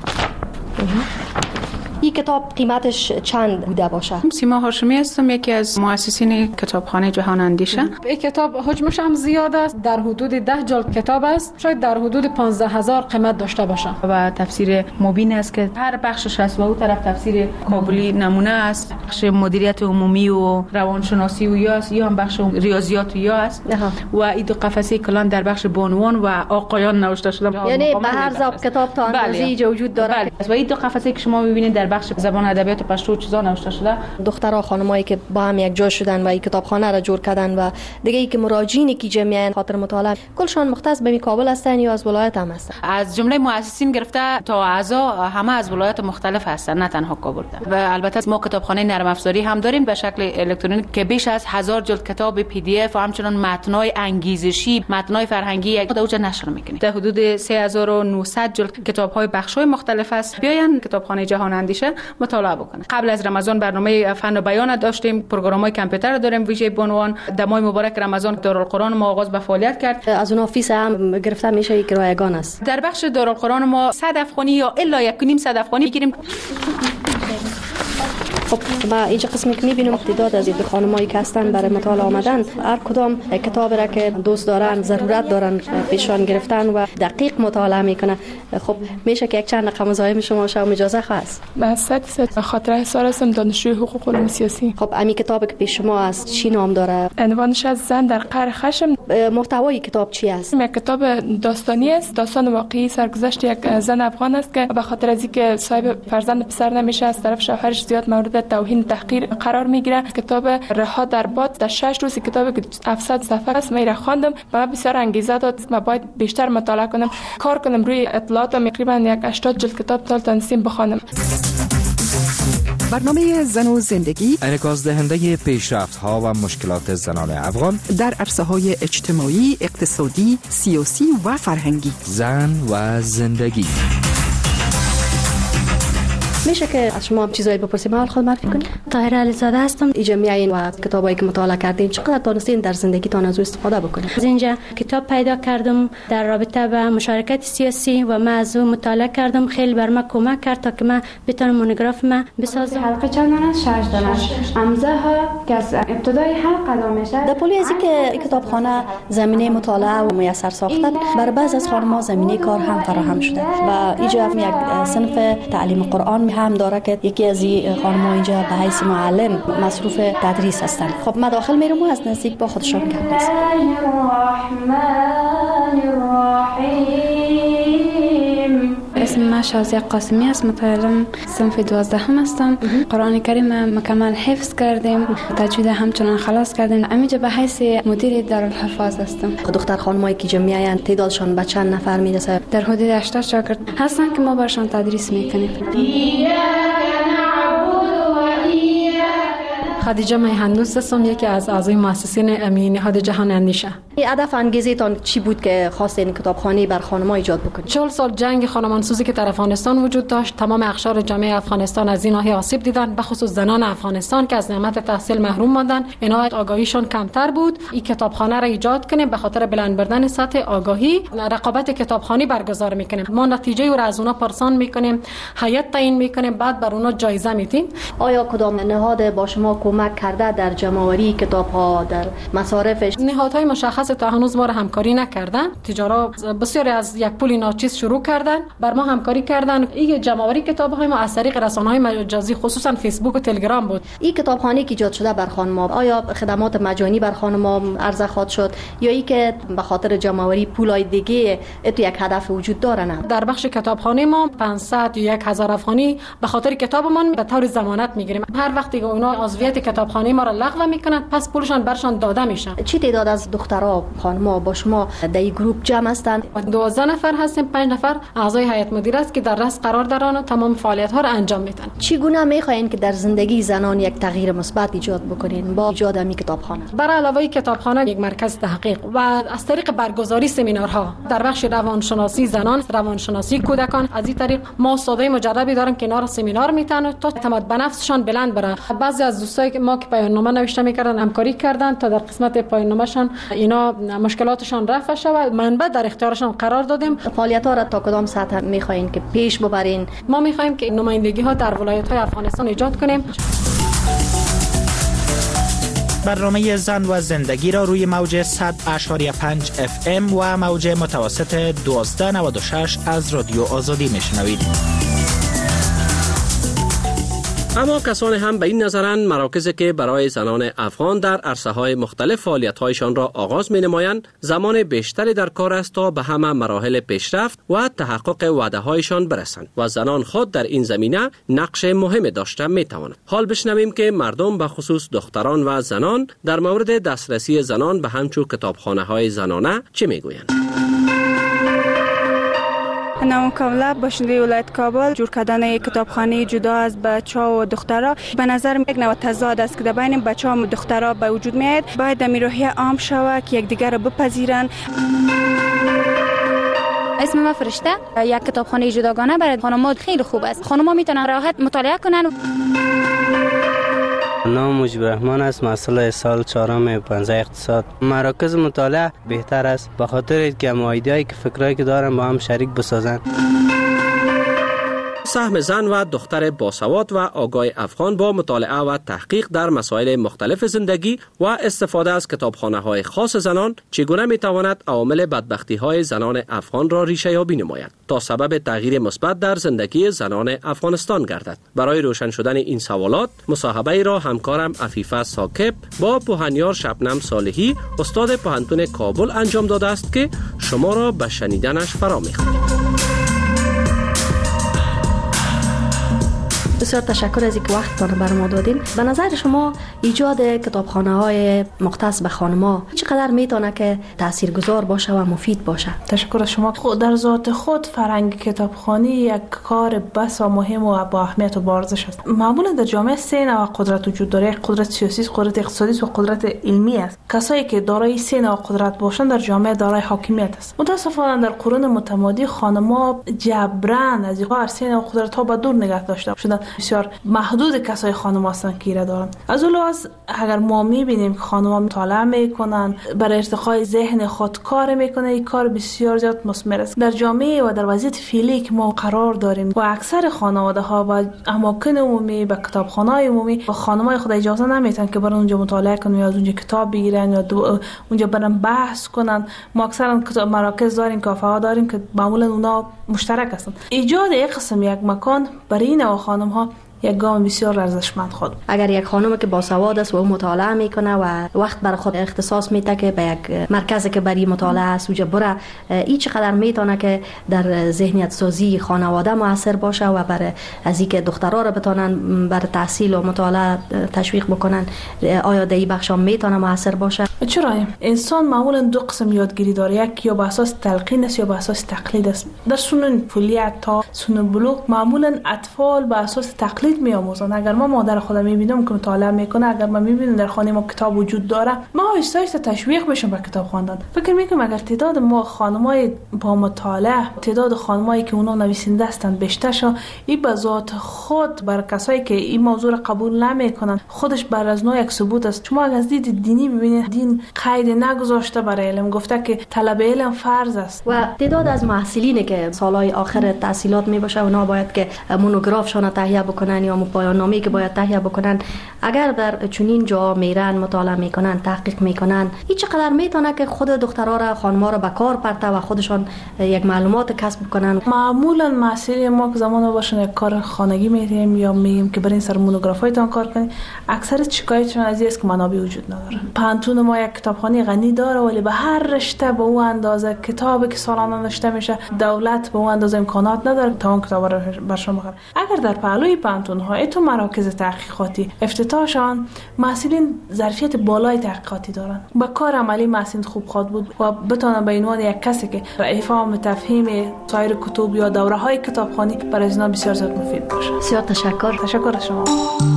این کتاب قیمتش چند بوده باشه؟ سیما هاشمی هستم، یکی از مؤسسین کتابخانه جهان اندیشه. این کتاب حجمش هم زیاد است، در حدود 10 جلد کتاب است، شاید در حدود 15,000 قیمت داشته باشه و تفسیر مبین است که هر بخشش هست و اون طرف تفسیر کابلی نمونه است. بخش مدیریت عمومی و روانشناسی و یا هم بخش ریاضیات و یا است و این دو قفسه کلان در بخش بانوان و آقایان نوشته شده. یعنی به هر ذوق کتاب تا اندازه‌ای وجود داره. و این دو قفسه که شما می‌بینید در بخش زبان ادبیات پشتو چیزا نوشته شده. دخترها خانمایی که با هم یک جا شدن و این کتابخانه را جور کردن و دیگه ای که مراجعینی که جمعیت خاطر مطالعه کلشان مختص به کابل هستن یا از ولایت هم هستن؟ از جمله مؤسسین گرفته تا اعضا همه از ولایت مختلف هستن، نه تنها کابل. و البته ما کتابخانه نرم افزاری هم داریم به شکل الکترونیک که بیش از 1000 جلد کتاب PDF و همچنین متن‌های انگیزشی، متن‌های فرهنگی خود اوجا نشر می‌کنیم. در حدود 3900 جلد کتاب‌های بخش‌های مختلف است. بیاین کتابخانه جهان اندیشه مطالعه بکنه. قبل از رمضان برنامه فن و بیان داشتیم، پروگرام‌های کامپیوتر داریم ویژه بانوان. در ماه مبارک رمضان دارالقرآن ما آغاز به فعالیت کرد. از اون آفیس هم گرفته میشه که رایگان است. در بخش دارالقرآن ما 100 افغانی یا الا 1.5 افغانی بگیریم. خب ما اینجا قسمی که میبینم تعداد از این خانمایی که هستن برای مطالعه آمدن هر کدام کتاب را که دوست دارن ضرورت دارن پیشان گرفتن و دقیق مطالعه میکنن. خب میشه که یک چند رقم مزاحم شما شما اجازه خواست؟ من خاطره سال هستم، دانشجوی حقوق علوم سیاسی. خب امی کتابی که پیش شما است چی نام داره؟ عنوانش از زن در قعر خشم. محتوای کتاب چی است؟ یک کتاب داستانی است، داستان واقعی سرگذشت یک زن افغان است که به خاطر از اینکه صاحب فرزند پسر نمیشه از طرف شوهرش زیاد مورد توهین تحقیر قرار میگیره. کتاب رها در باد در 6 روز کتابی که 700 صفحه است من خواندم و بسیار انگیزه داد و باید بیشتر مطالعه کنم، کار کنم روی اطلاعات. تقریبا یک 80 جلد کتاب تا تنظیم بخوانم. برنامه زن و زندگی انعکاس دهنده پیشرفت‌ها و مشکلات زنان افغان در عرصه‌های اجتماعی، اقتصادی، سیاسی و فرهنگی. زن و زندگی. میشه که از شما چیزایی بپرسیم؟ حال خود معرفی کنید. طاهره علیزاده هستم. اینجا میایین و کتابایی که مطالعه کردین چقدر تونستین در زندگیتان از او استفاده بکنید؟ از اینجا کتاب پیدا کردم در رابطه با مشارکت سیاسی و من از او مطالعه کردم. خیلی بر من کمک کرد تا که من بتونم مونوگراف من بسازم. حلقه چند دانه؟ 6 دانه. امضا ها که از ابتدای حلقه قضا میشه. در پولی ازی که کتابخانه زمینه مطالعه و میسر ساخته، برای بعض از خانم‌ها زمینه کار هم فراهم شده و اینجا یک صنف تعلیم قرآن هم داره که یکی از این خانم‌ها اینجا به حیث معلم مصروف تدریس هستند. خب من داخل میرم و از نزدیک با خودشان گپ می‌زنم. اسم من شازیه قاسمی است، متعلم صنف 12 هستم. قرآن کریم مکمل حفظ کردیم، تجوید همچنان خلاص کردیم. همینجا به حیث مدیر دارالحفاظ هستم. دختر خانمایی که جمع میآیند تعدادشان به چند نفر میرسه؟ در حدود 80 شاگرد هستن که ما برشان تدریس میکنیم. خدیجه میهندوست هستم، یکی از اعضای مؤسسین نهاد جهان اندیشه. هدف انگیزتان چی بود که خواستین کتابخانه بر خانم‌ها ایجاد بکنید؟ 40 سال جنگ خانمانسوزی که در افغانستان وجود داشت، تمام اقشار جامعه افغانستان از این ناحیه آسیب دیدن، به خصوص زنان افغانستان که از نعمت تحصیل محروم ماندن. اینا آگاهیشون کمتر بود. این کتابخانه را ایجاد کنیم به خاطر بلند بردن سطح آگاهی. رقابت کتابخوانی برگزار میکنیم. ما نتیجه رو از اونها پرسان میکنیم، هیئت تعیین میکنیم، بعد بر اونها جایزه میدیم. آیا کدام نهاد با شما کمک کرده در جمع‌آوری کتاب‌ها در مصارفش؟ نهادهای مشخص تا هنوز ما را همکاری نکردن. تجارت بسیاری از یک پول ناچیز شروع کردن، بر ما همکاری کردن. این جمع‌آوری کتاب‌های ما از طریق رسانه‌های مجازی خصوصا فیسبوک و تلگرام بود. این کتابخانه که ایجاد شده بر خانم‌ها، آیا خدمات مجانی بر خانم‌ها عرضه خواهد شد یا ای که به خاطر جمع‌آوری پولای دیگه تو یک هدف وجود داره؟ نه، در بخش کتابخانه ما 500 یا 1000 افغانی به خاطر کتابمان به طور ضمانت میگیریم. هر وقتی که اونا عضویت کتابخانه ما را لغو میکنن پس پولشان برشان داده میشه. چی تعداد از دخترها خانم‌ها با شما در این گروه جمع هستند؟ 12 نفر هستیم. 5 نفر اعضای هیئت مدیره است که در رأس قرار دارن و تمام فعالیت ها را انجام میدن. چگونه میخواین که در زندگی زنان یک تغییر مثبت ایجاد بکنین با ایجاد این کتابخانه؟ بر علاوه کتابخانه یک مرکز تحقیق و از طریق برگزاری سمینارها در بخش روانشناسی زنان، روانشناسی کودکان، از این طریق ما استادای مجربی داریم که اینا را سمینار میتن تا اعتماد به نفسشان بلند بره. بعضی از دوستایی که ما که پایان‌نامه نوشته میکردن همکاری کردن تا در قسمت پایان‌نامه‌شان اینا مشکلاتشان رفع شود. منبع در اختیارشان قرار دادیم. فعالیت‌ها را تا کدام سطح می‌خواین که پیش ببرین؟ ما می‌خوایم که نمایندگی‌ها در ولایت‌های افغانستان ایجاد کنیم. برنامه زن و زندگی را روی موج 100.5 FM و موج متوسط 1296 از رادیو آزادی میشنوید. اما کسانی هم به این نظرند مراکزی که برای زنان افغان در عرصه‌های مختلف فعالیت‌هایشان را آغاز می‌نمایند، زمان بیشتری در کار است تا به همه مراحل پیشرفت و تحقق وعده‌هایشان برسند و زنان خود در این زمینه نقش مهمی داشته می‌توانند. حال بشنویم که مردم به خصوص دختران و زنان در مورد دسترسی زنان به همچون کتابخانه‌های زنانه چه می‌گویند. نام کاملا باشنده ولایت کابل. جور کردن کتابخانه جدا از بچه‌ها و دخترها به نظر یک نوع تضاد است که در بین بچه‌ها و دخترها به وجود میاد. باید در روحیه عام شود که یکدیگر را بپذیرند. اسم من فرشته. یک کتابخانه جداگانه برای خانم‌ها خیلی خوب است. خانم‌ها میتونن راحت مطالعه کنن. نام مجیب رحمان است، مسئله سال 4 15 اقتصاد. مراکز مطالعه بهتر است به خاطر که ایده‌ای که فکرایی که دارن با هم شریک بسازن. سهم زن و دختر باسواد و آگاه افغان با مطالعه و تحقیق در مسائل مختلف زندگی و استفاده از کتابخانه‌های خاص زنان چگونه می‌تواند عوامل بدبختی‌های زنان افغان را ریشه یابی نماید تا سبب تغییر مثبت در زندگی زنان افغانستان گردد. برای روشن شدن این سوالات مصاحبه‌ای را همکارم عفیفه ثاقب با پوهنیار شبنم صالحی استاد پوهنتون کابل انجام داده است که شما را به شنیدنش فرا می‌خوانیم. بسیار تشکر از اینکه وقتتان بر ما دادین. به نظر شما ایجاد کتابخانه‌های مختص به خانم‌ها چقدر میتونه که تاثیرگذار باشه و مفید باشه؟ تشکر از شما. در ذات خود فرهنگ کتابخوانی یک کار بس و مهم و با اهمیت و ارزش است. معمولا در جامعه سه نوع قدرت وجود داره: قدرت سیاسی، قدرت اقتصادی و قدرت علمی است. کسایی که دارای سه نوع قدرت باشند در جامعه دارای حاکمیت است. متاسفانه در قرون متمادی خانم‌ها جبران از این سه نوع قدرت‌ها به دور نگه داشته شدند. بسیار محدود کسای خانم هستند که ایره دارن. از اون لحاظ اگر ما میبینیم که خانم‌ها مطالعه میکنن، برای ارتقای ذهن خود کار میکنن، این کار بسیار زیاد مثمر است. در جامعه و در وضعیت فعلی که ما قرار داریم و اکثر خانواده‌ها و اماکن عمومی و کتابخانه‌های عمومی با خانم‌های خود اجازه نمیدن که برن اونجا مطالعه کنن یا از اونجا کتاب بگیرن یا اونجا برن بحث کنن. ما اکثرا مراکز داریم، کافه‌ها داریم که معمولا اونا مشترک هستند. ایجاد یک قسم یک مکان برای این نوع خانم‌ها یک گام بسیار ارزشمند خود. اگر یک خانم که باسواد است و مطالعه میکنه و وقت برای خود اختصاص میده که به یک مرکزی که برای مطالعه است اونجا بره، این چقدر میتونه که در ذهنیت سازی خانواده موثر باشه و برای از اینکه دخترها را بتونن برای تحصیل و مطالعه تشویق بکنن، آیا در این بخش هم میتونه موثر باشه؟ چرا؟ انسان معمولا دو قسم یادگیری داره، یک یا به اساس تلقین است یا به اساس تقلید است. در سنن کلیه تا سنن بلوغ معمولا اطفال به اساس تقلید میآموزن. اگر ما مادر خودم میبینم که مطالعه میکنه، اگر من میبینم در خانه ما کتاب وجود داره، ما آهسته آهسته تشویق میشم به کتاب خواندن. فکر میکنم اگر تعداد ما خانمای با مطالعه، تعداد خانمایی که اونا نویسنده هستند بیشتر شه، این به ذات خود بر کسایی که این موضوع قبول نمیکنن خودش بر از نوع یک ثبوت است. شما اگر از دید دینی ببینید، دین قید نگذاشته برای علم، گفته که طلب علم فرض است. و تعداد از محصلینی که سالهای آخر تحصیلات میباشه اونا باید که مونوگرافشون تهیه بکنن یا پایان نامه‌ای که باید تهیه بکنن، اگر در چنین جا میرن مطالعه میکنن، تحقیق میکنن، این چقدر میتونه که خود دخترها را، خانم‌ها را به کار پرته و خودشان یک معلومات کسب کنن؟ معمولا مسئله ما که زمان باشن یک کار خانگی میریم یا میگیم که برین سر مونوگرافایتان کار کنید، اکثر شکایتشون از این است که منابع وجود نداره. پانتون ما یک کتابخانه غنی داره ولی به هر رشته به اون اندازه کتابی که سالانه نوشته میشه دولت به اون اندازه امکانات نداره تا اون کتابا رو بر شما بخره. اگر در پهلوی پانتون های تو مراکز تحقیقاتی افتتاح شوند، محصلین ظرفیت بالای تحقیقاتی دارن، با کار عملی محصلین خوب خواد بود و بتونن به عنوان یک کسی که افهام تفهیم سایر کتب یا دوره های کتابخوانی برای اینا بسیار زیاد مفید باشه. بسیار تشکر از شما.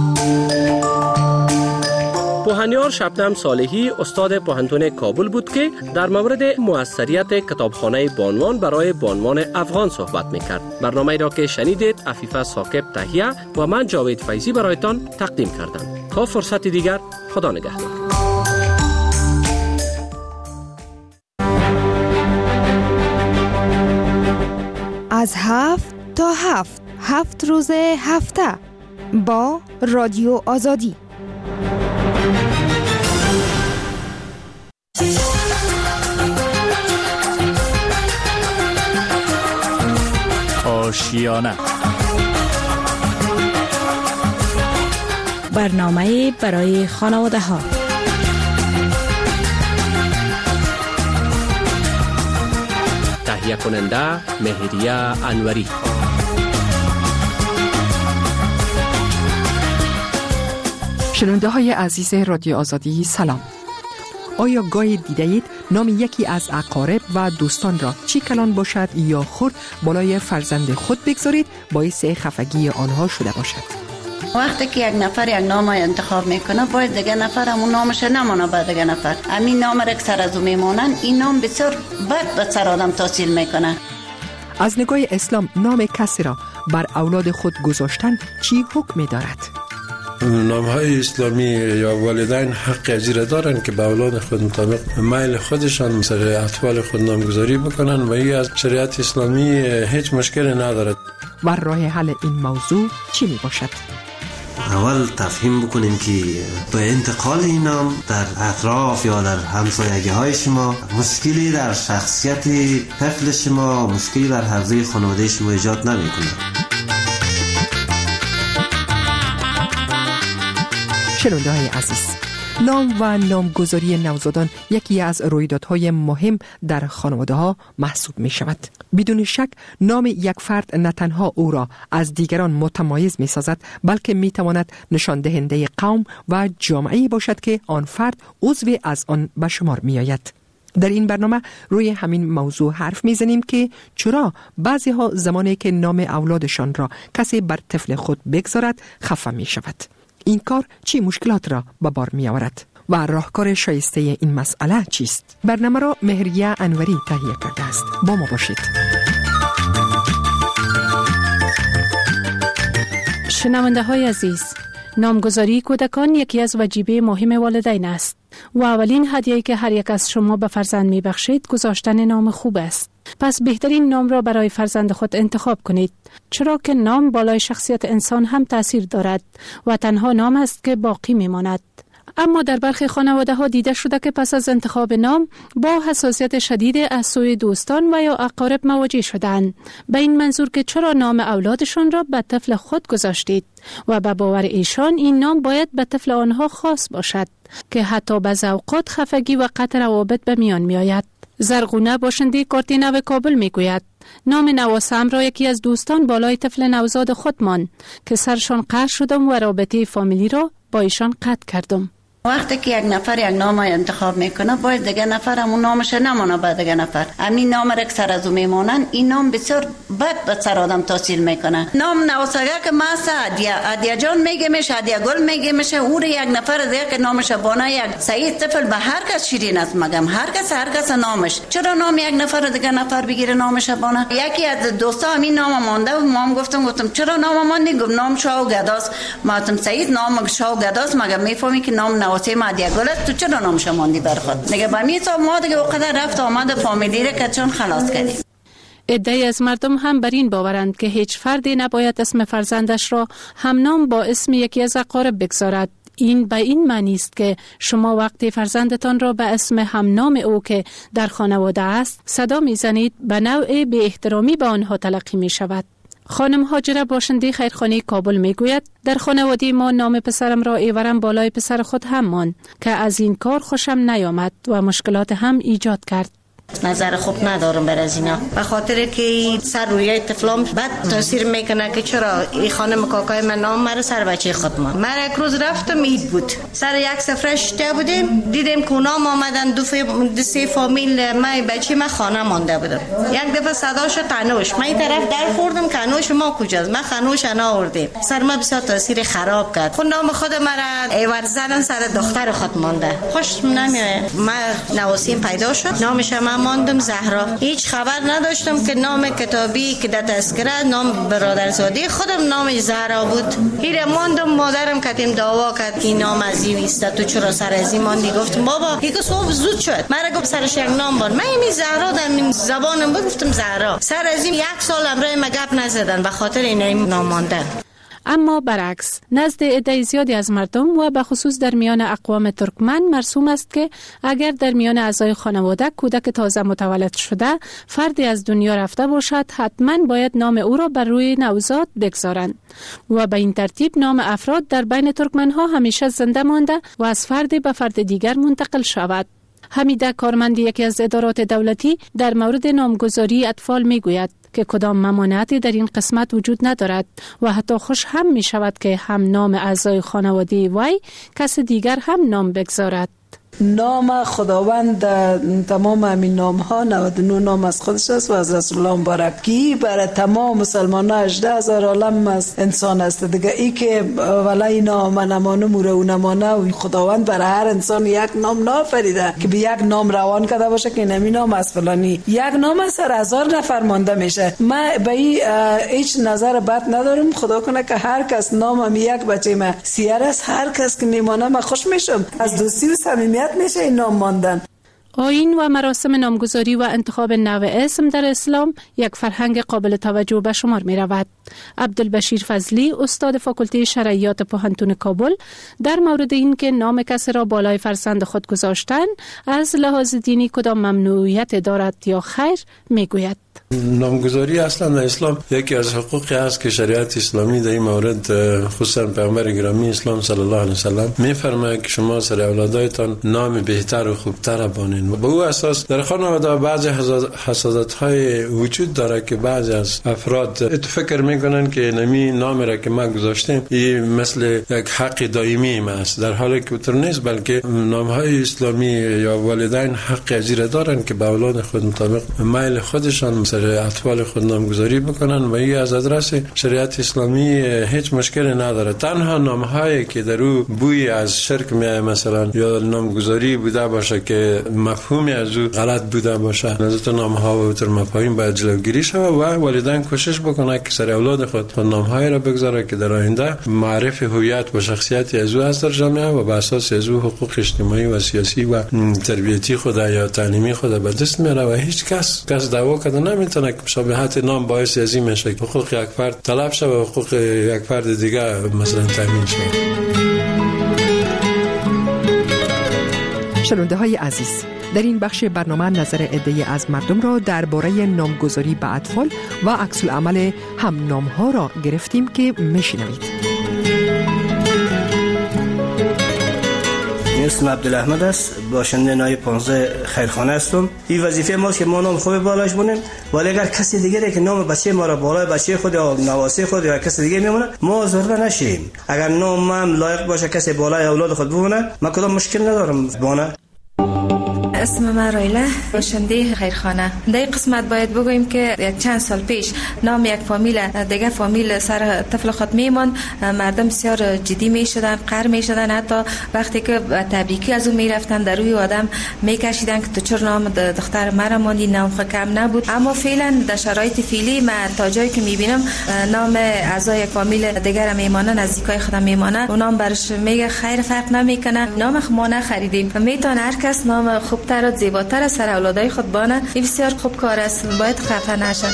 پوهنیار شبنم صالحی استاد پوهنتون کابل بود که در مورد موثریت کتابخانه بانوان برای بانوان افغان صحبت میکرد. برنامه را که شنیدید عفیفه ثاقب تهیه و من جاوید فیضی برایتان تقدیم کردم. تا فرصتی دیگر، خدا نگهدار. از 7 تا 7 روز هفته با رادیو آزادی. آشیانه برنامه برای خانواده ها. تهیه کننده مهریه انوری. شنونده های عزیز رادیو آزادی سلام. آیا گاهی دیده اید نام یکی از اقارب و دوستان را چی کلان باشد یا خرد بالای فرزند خود بگذارید باعث خفگی آنها شده باشد؟ وقتی که یک نفر یک نام انتخاب میکنه باید دیگه نفر همون نامش نمانه به دیگه نفر. همین نام را که سر از او میمونن، این نام بسیار بد به سر آدم تاثیر میکنه. از نگاه اسلام نام کسی را بر اولاد خود گذاشتن چی حکم دارد؟ نام‌های اسلامی یا والدین حق اجازه دارن که به اولاد خود مطابق میل خودشان مثل اطفال خود نامگذاری بکنن و این از شریعت اسلامی هیچ مشکلی ندارد. و راه حل این موضوع چی می باشد؟ اول تفهیم بکنیم که با انتقال این نام در اطراف یا در همسایگی های شما مشکلی در شخصیت طفل شما، مشکلی در حوزه خانواده شما ایجاد نمی کنه. شنونده های عزیز، نام و نامگذاری نوزادان یکی از رویدادهای مهم در خانواده ها محسوب می شود. بدون شک نام یک فرد نه تنها او را از دیگران متمایز می سازد، بلکه می تواند نشان دهنده قوم و جامعه باشد که آن فرد عضو از آن به شمار می آید. در این برنامه روی همین موضوع حرف می زنیم که چرا بعضی ها زمانی که نام اولادشان را کسی بر طفل خود بگذارد خفه می شود. این کار چه مشکلات را به بار می آورد و راهکار شایسته این مسئله چیست؟ برنامه را مهریه انوری تهیه کرده است. با ما باشید. شنونده های عزیز، نامگذاری کودکان یکی از وجیبه مهم والدین است و اولین هدیه‌ای که هر یک از شما به فرزند می بخشید گذاشتن نام خوب است. پس بهترین نام را برای فرزند خود انتخاب کنید، چرا که نام بالای شخصیت انسان هم تأثیر دارد و تنها نام است که باقی می ماند. اما در برخی خانواده ها دیده شده که پس از انتخاب نام با حساسیت شدید از سوی دوستان و یا اقارب مواجه شدند، به این منظور که چرا نام اولادشان را به طفل خود گذاشتید و به باور ایشان این نام باید به طفل آنها خاص باشد که حتی بعضی اوقات خفگی و قطع روابط به میان می آید. زرغونه باشنده کارت نو کابل می گوید نام نواسم را یکی از دوستان بالای طفل نوزاد خود ماند که سرشان قهر شدم و رابطه فامیلی را با ایشان قطع کردم. وقتی که یک نفر یک نام انتخاب میکنه باید دیگه نفر همون نامش نمونه به دیگه نفر. همین نام را که سر از او میمونن این نام بسیار بد به سر آدم تاثیر میکنه. نام نوسگه که مثلا عدیه جان میگه میشه، عدیه گل میگه میشه، او را یک نفر دیگه که نامش بانه یک سعید طفل به هر کس شیرین است مگم هر کس نامش. چرا نام یک نفر دیگه نفر بگیره نامش بانه؟ یکی از دوستا همین نام مونده و ما گفتم چرا نام ماندی؟ گفت نام شاو گداست. ما گفتم سعید نام شاو گداست مگم میفهمی که نام واسه مادی گلت تو چرا نامش ماندی برخود؟ دیگه با می حساب ما دیگه وقت رفت آمد فامیلی را که چون خلاص کردیم. عده‌ای از مردم هم بر این باورند که هیچ فردی نباید اسم فرزندش را همنام با اسم یکی از اقارب بگذارد. این به این معنی است که شما وقتی فرزندتان را به اسم همنام او که در خانواده است صدا میزنید به نوع بی احترامی به آنها تلقی می شود. خانم هاجره باشنده خیرخانه کابل میگوید در خانواده ما نام پسرم را ایورم بالای پسر خود هم ماند که از این کار خوشم نیامد و مشکلات هم ایجاد کرد. نظر خوب ندارم بر از اینا، به خاطر که سر روی طفلام بد تاثیر میکنه که چرا این خانم کاکای من نام مرا سر بچه خود ما. من یک روز رفتم عید بود، سر یک سفره شده بودیم، دیدیم که نام آمدن دو سه فامیل من بچه من خانه مانده بودم. یک دفعه صداش تنوش، من این طرف در خوردم که انوش ما کجاست؟ من خنوش انا آوردیم. سر ما بسیار تاثیر خراب کرد. خود نام خود مرا ایور زدن سر دختر خود مانده. خوش نمیاد. من نواسیم پیدا شد، نامش من ماندم زهرا. هیچ خبر نداشتم که نام کتابی که در تذکره نام برادرزاده خودم نامش زهرا بود. هیر ماندم، مادرم کتیم دعوا کرد که نام از این است، تو چرا سر از این ماندی؟ گفتم بابا یک صبح زود شد، مرا گفت سرش یک نام بار، من این زهرا در من زبانم بود، گفتم زهرا. سر از این یک سال امرای مگپ نزدن به خاطر این نام ماندن. اما برعکس نزد عده زیادی از مردم و به خصوص در میان اقوام ترکمن مرسوم است که اگر در میان اعضای خانواده کودک تازه متولد شده فردی از دنیا رفته باشد حتما باید نام او را بر روی نوزاد بگذارند و به این ترتیب نام افراد در بین ترکمن ها همیشه زنده مانده و از فردی به فرد دیگر منتقل شود. حمیده کارمند یکی از ادارات دولتی در مورد نامگذاری اطفال میگوید که کدام ممانعتی در این قسمت وجود ندارد و حتی خوش هم می شود که هم نام اعضای خانواده وی کس دیگر هم نام بگذارد. نام خداوند تمام همین نام ها 99 نام از خودش است و از رسول الله مبارک کی برای تمام مسلمان ها 18,000 عالم از انسان است دیگه. ای که ولای نام نمانه موره و نمانه و خداوند برای هر انسان یک نام نافریده که به یک نام روان کرده باشه که این نام از فلانی. یک نام از سر 1000 نفر مانده میشه. من به هیچ نظر بد ندارم، خدا کنه که هر کس نامم یک بچه من سیر است، هر کس که میمانه من خوش میشم، از دوستی و صمیمیت میشه این نام ماندن. آیین و مراسم نامگذاری و انتخاب نوع اسم در اسلام یک فرهنگ قابل توجه به شمار می رود. عبدالبشیر فضلی، استاد فاکولته شرعیات پوهنتون کابل، در مورد این که نام کسی را بالای فرزند خود گذاشتن از لحاظ دینی کدام ممنوعیت دارد یا خیر می گوید. نامگذاری اصلا در اسلام یکی از حقوقی است که شریعت اسلامی در این مورد خصوصا پیامبر گرامی اسلام صلی الله علیه وسلم میفرماید که شما سر اولادایتان نام بهتر و خوبتر بانید. به او اساس در خانواده بعضی حسادت‌های وجود داره که بعضی از افراد فکر میکنن که نمی نام را که ما گذاشتیم این مثل یک حق دائمی است، در حالی که اونطور نیست، بلکه نام‌های اسلامی یا والدین حق ازیره دارن که به اولاد خود مطابق میل خودشان سر اطفال خود نامگذاری بکنن و این از ادرس شریعت اسلامی هیچ مشکلی نداره. تنها نام‌هایی که در او بوی از شرک میاد مثلا یا نامگذاری بوده باشه که مفهومی از او غلط بوده باشه، از اون نام‌ها و اون مفاهیم باید جلوگیری شود و والدین کوشش بکنه که سر اولاد خود نام‌هایی را بگذاره که در آینده معرف هویت و شخصیت از او از در جامعه و بر اساس از او حقوق اجتماعی و سیاسی و تربیتی خود یا تعلیمی خود به دست میاره و هیچ کس دعوا کرده نمیتونه که مشابهت نام باعث ازی میشه حقوق یک فرد طلب شه و حقوق یک فرد دیگه مثلا تامین شه. شنونده های عزیز، در این بخش برنامه نظر عده‌ای از مردم را درباره نامگذاری به اطفال و عکس العمل هم نام ها را گرفتیم که میشنوید. اسم عبدالاحمد است، باشنده نای 15 خیرخانه هستم. این وظیفه ماست که ما نام خوب بالاش بونیم، ولی اگر کسی دیگری که نام بچه ما را بالای بچه خود یا نواسه خود یا کسی دیگه میمونه ما آزرده نشیم. اگر نام من لایق باشه کسی بالای اولاد خود بونه ما کدام مشکل ندارم بونه. اسم من رایله، باشنده خیرخانه. در این قسمت باید بگوییم که یک چند سال پیش نام یک فامیل دیگه فامیل سر طفل خود میمان، مردم بسیار جدی میشدن، قهر میشدن، حتی وقتی که تبریکی از اون میرفتن در روی آدم میکشیدن که تو چرا نام دختر مرا ماندی، نام خود کم نبود. اما فعلا در شرایط فعلی من تا جایی که میبینم نام اعضای یک فامیل دیگر میمانن، نزدیکای خودم میمانن، اون نام برش میگه خیر فرق نمیکنه، نام ما نخریدیم. میتونه هر کس نام خوب تر و زیباتر سر اولادای خود بانه. این بسیار خوب کار است، باید خفه نشن.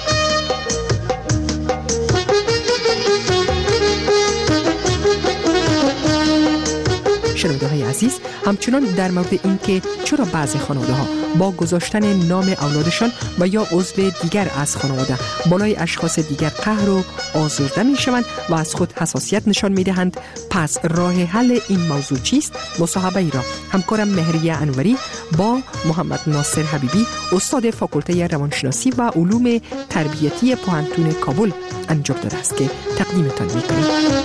شنونده های عزیز، همچنان در مورد این که چرا بعضی خانواده ها با گذاشتن نام اولادشان و یا عضو دیگر از خانواده بالای اشخاص دیگر قهر و آزرده می شوند و از خود حساسیت نشان می دهند، پس راه حل این موضوع چیست؟ مصاحبه ای را همکارم مهریه انوری با محمد ناصر حبیبی، استاد فاکولته روانشناسی و علوم تربیتی پوهنتون کابل انجام داده است که تقدیمتان می کنیم.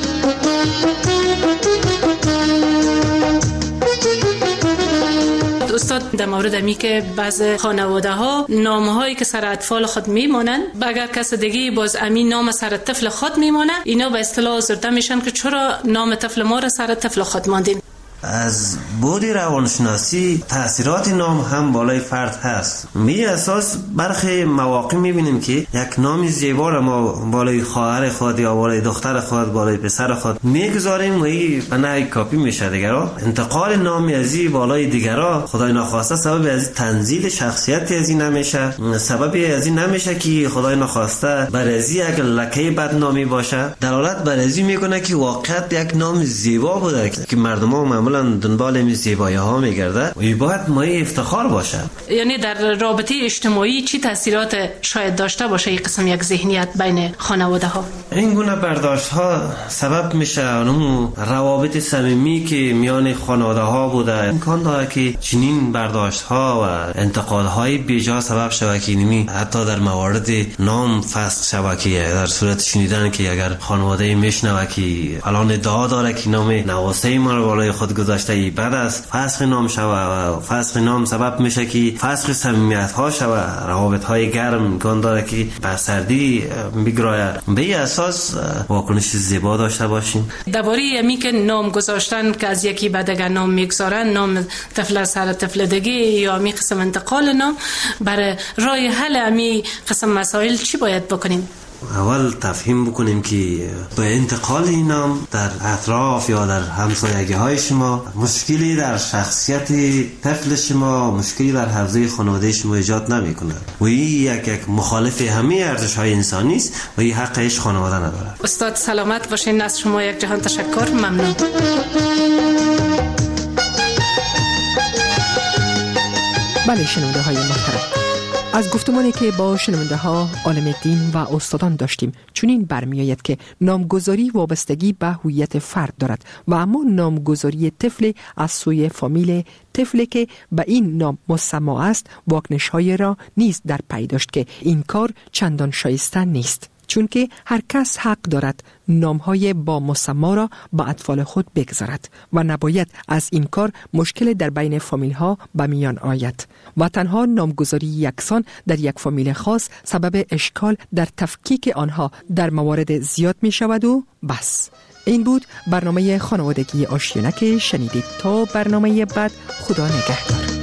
استاد، در مورد می که بعض خانواده ها نام هایی که سر اطفال خود میمونن اگر کس دیگه باز امین نام سر طفل خود میمونه، اینا به اصطلاح آزرده میشن که چرا نام طفل ما را سر طفل خود ماندین. از بود روانشناسی تأثیرات نام هم بالای فرد هست. می اساس برخی مواقع میبینیم که یک نام زیبا را ما بالای خواهر خود یا بالای دختر خود، بالای پسر خود میگذاریم و این بنای کاپی میشه دیگرها. انتقال نامی از این بالای دیگرها خدای ناخواسته سبب از تنزیل شخصیتی از این نمیشه، سبب از این نمیشه که خدای ناخواسته برازی یک لکه بدنامی باشه. دلالت برازی میکنه که واقعا یک نام زیبا بوده که مردم ها معمولا دنبال این زیبایی ها میگرده و باید مایه افتخار باشه. یعنی در رابطه اجتماعی چی تاثیرات شاید داشته باشه این قسم یک ذهنیت بین خانواده ها؟ این گونه برداشت ها سبب میشه اون روابط صمیمی که میان خانواده ها بوده امکان داره که چنین برداشت ها و انتقاد های بیجا سبب شود که نمی حتی در موارد نام فسخ شود که در صورت شنیدن که اگر خانواده میشنوه که الان ادعا داره که نام نواسه ما رو بالای خود گذاشته بعد از فسخ نام شود و فسخ نام سبب میشه که فسخ صمیمیت ها شود، روابط های گرم امکان داره که به سردی بگراید. به اساس واکنش زیبا داشته باشیم. درباره یمی که نام گذاشتن که از یکی به دیگر نام میگذارن، نام طفل سر طفل دیگه یا می قسم انتقال نام، برای راه حل امی قسم مسائل چی باید بکنیم؟ اول تفهیم بکنیم که به انتقال این نام در اطراف یا در همسایگی های شما مشکلی در شخصیت طفل شما، مشکلی در حوزه خانواده شما ایجاد نمی کنه و این یک مخالف همه ارزش های انسانی است و این حقش خانواده نداره. استاد سلامت باشین، از شما یک جهان تشکر. ممنون. بله شنونده های محترم، از گفتمانی که با شنونده ها عالم دین و استادان داشتیم چنین برمیآید که نامگذاری وابستگی به هویت فرد دارد و اما نامگذاری طفل از سوی فامیل طفلی که به این نام مسما است واکنش‌های را نیز در پی داشت که این کار چندان شایسته نیست، چون که هر کس حق دارد نامهای با مسما را با اطفال خود بگذارد و نباید از این کار مشکل در بین فامیل ها به میان آید و تنها نامگذاری یکسان در یک فامیل خاص سبب اشکال در تفکیک آنها در موارد زیاد می شود و بس. این بود برنامه خانوادگی آشیانه که شنیدید. تا برنامه بعد، خدا نگهدار.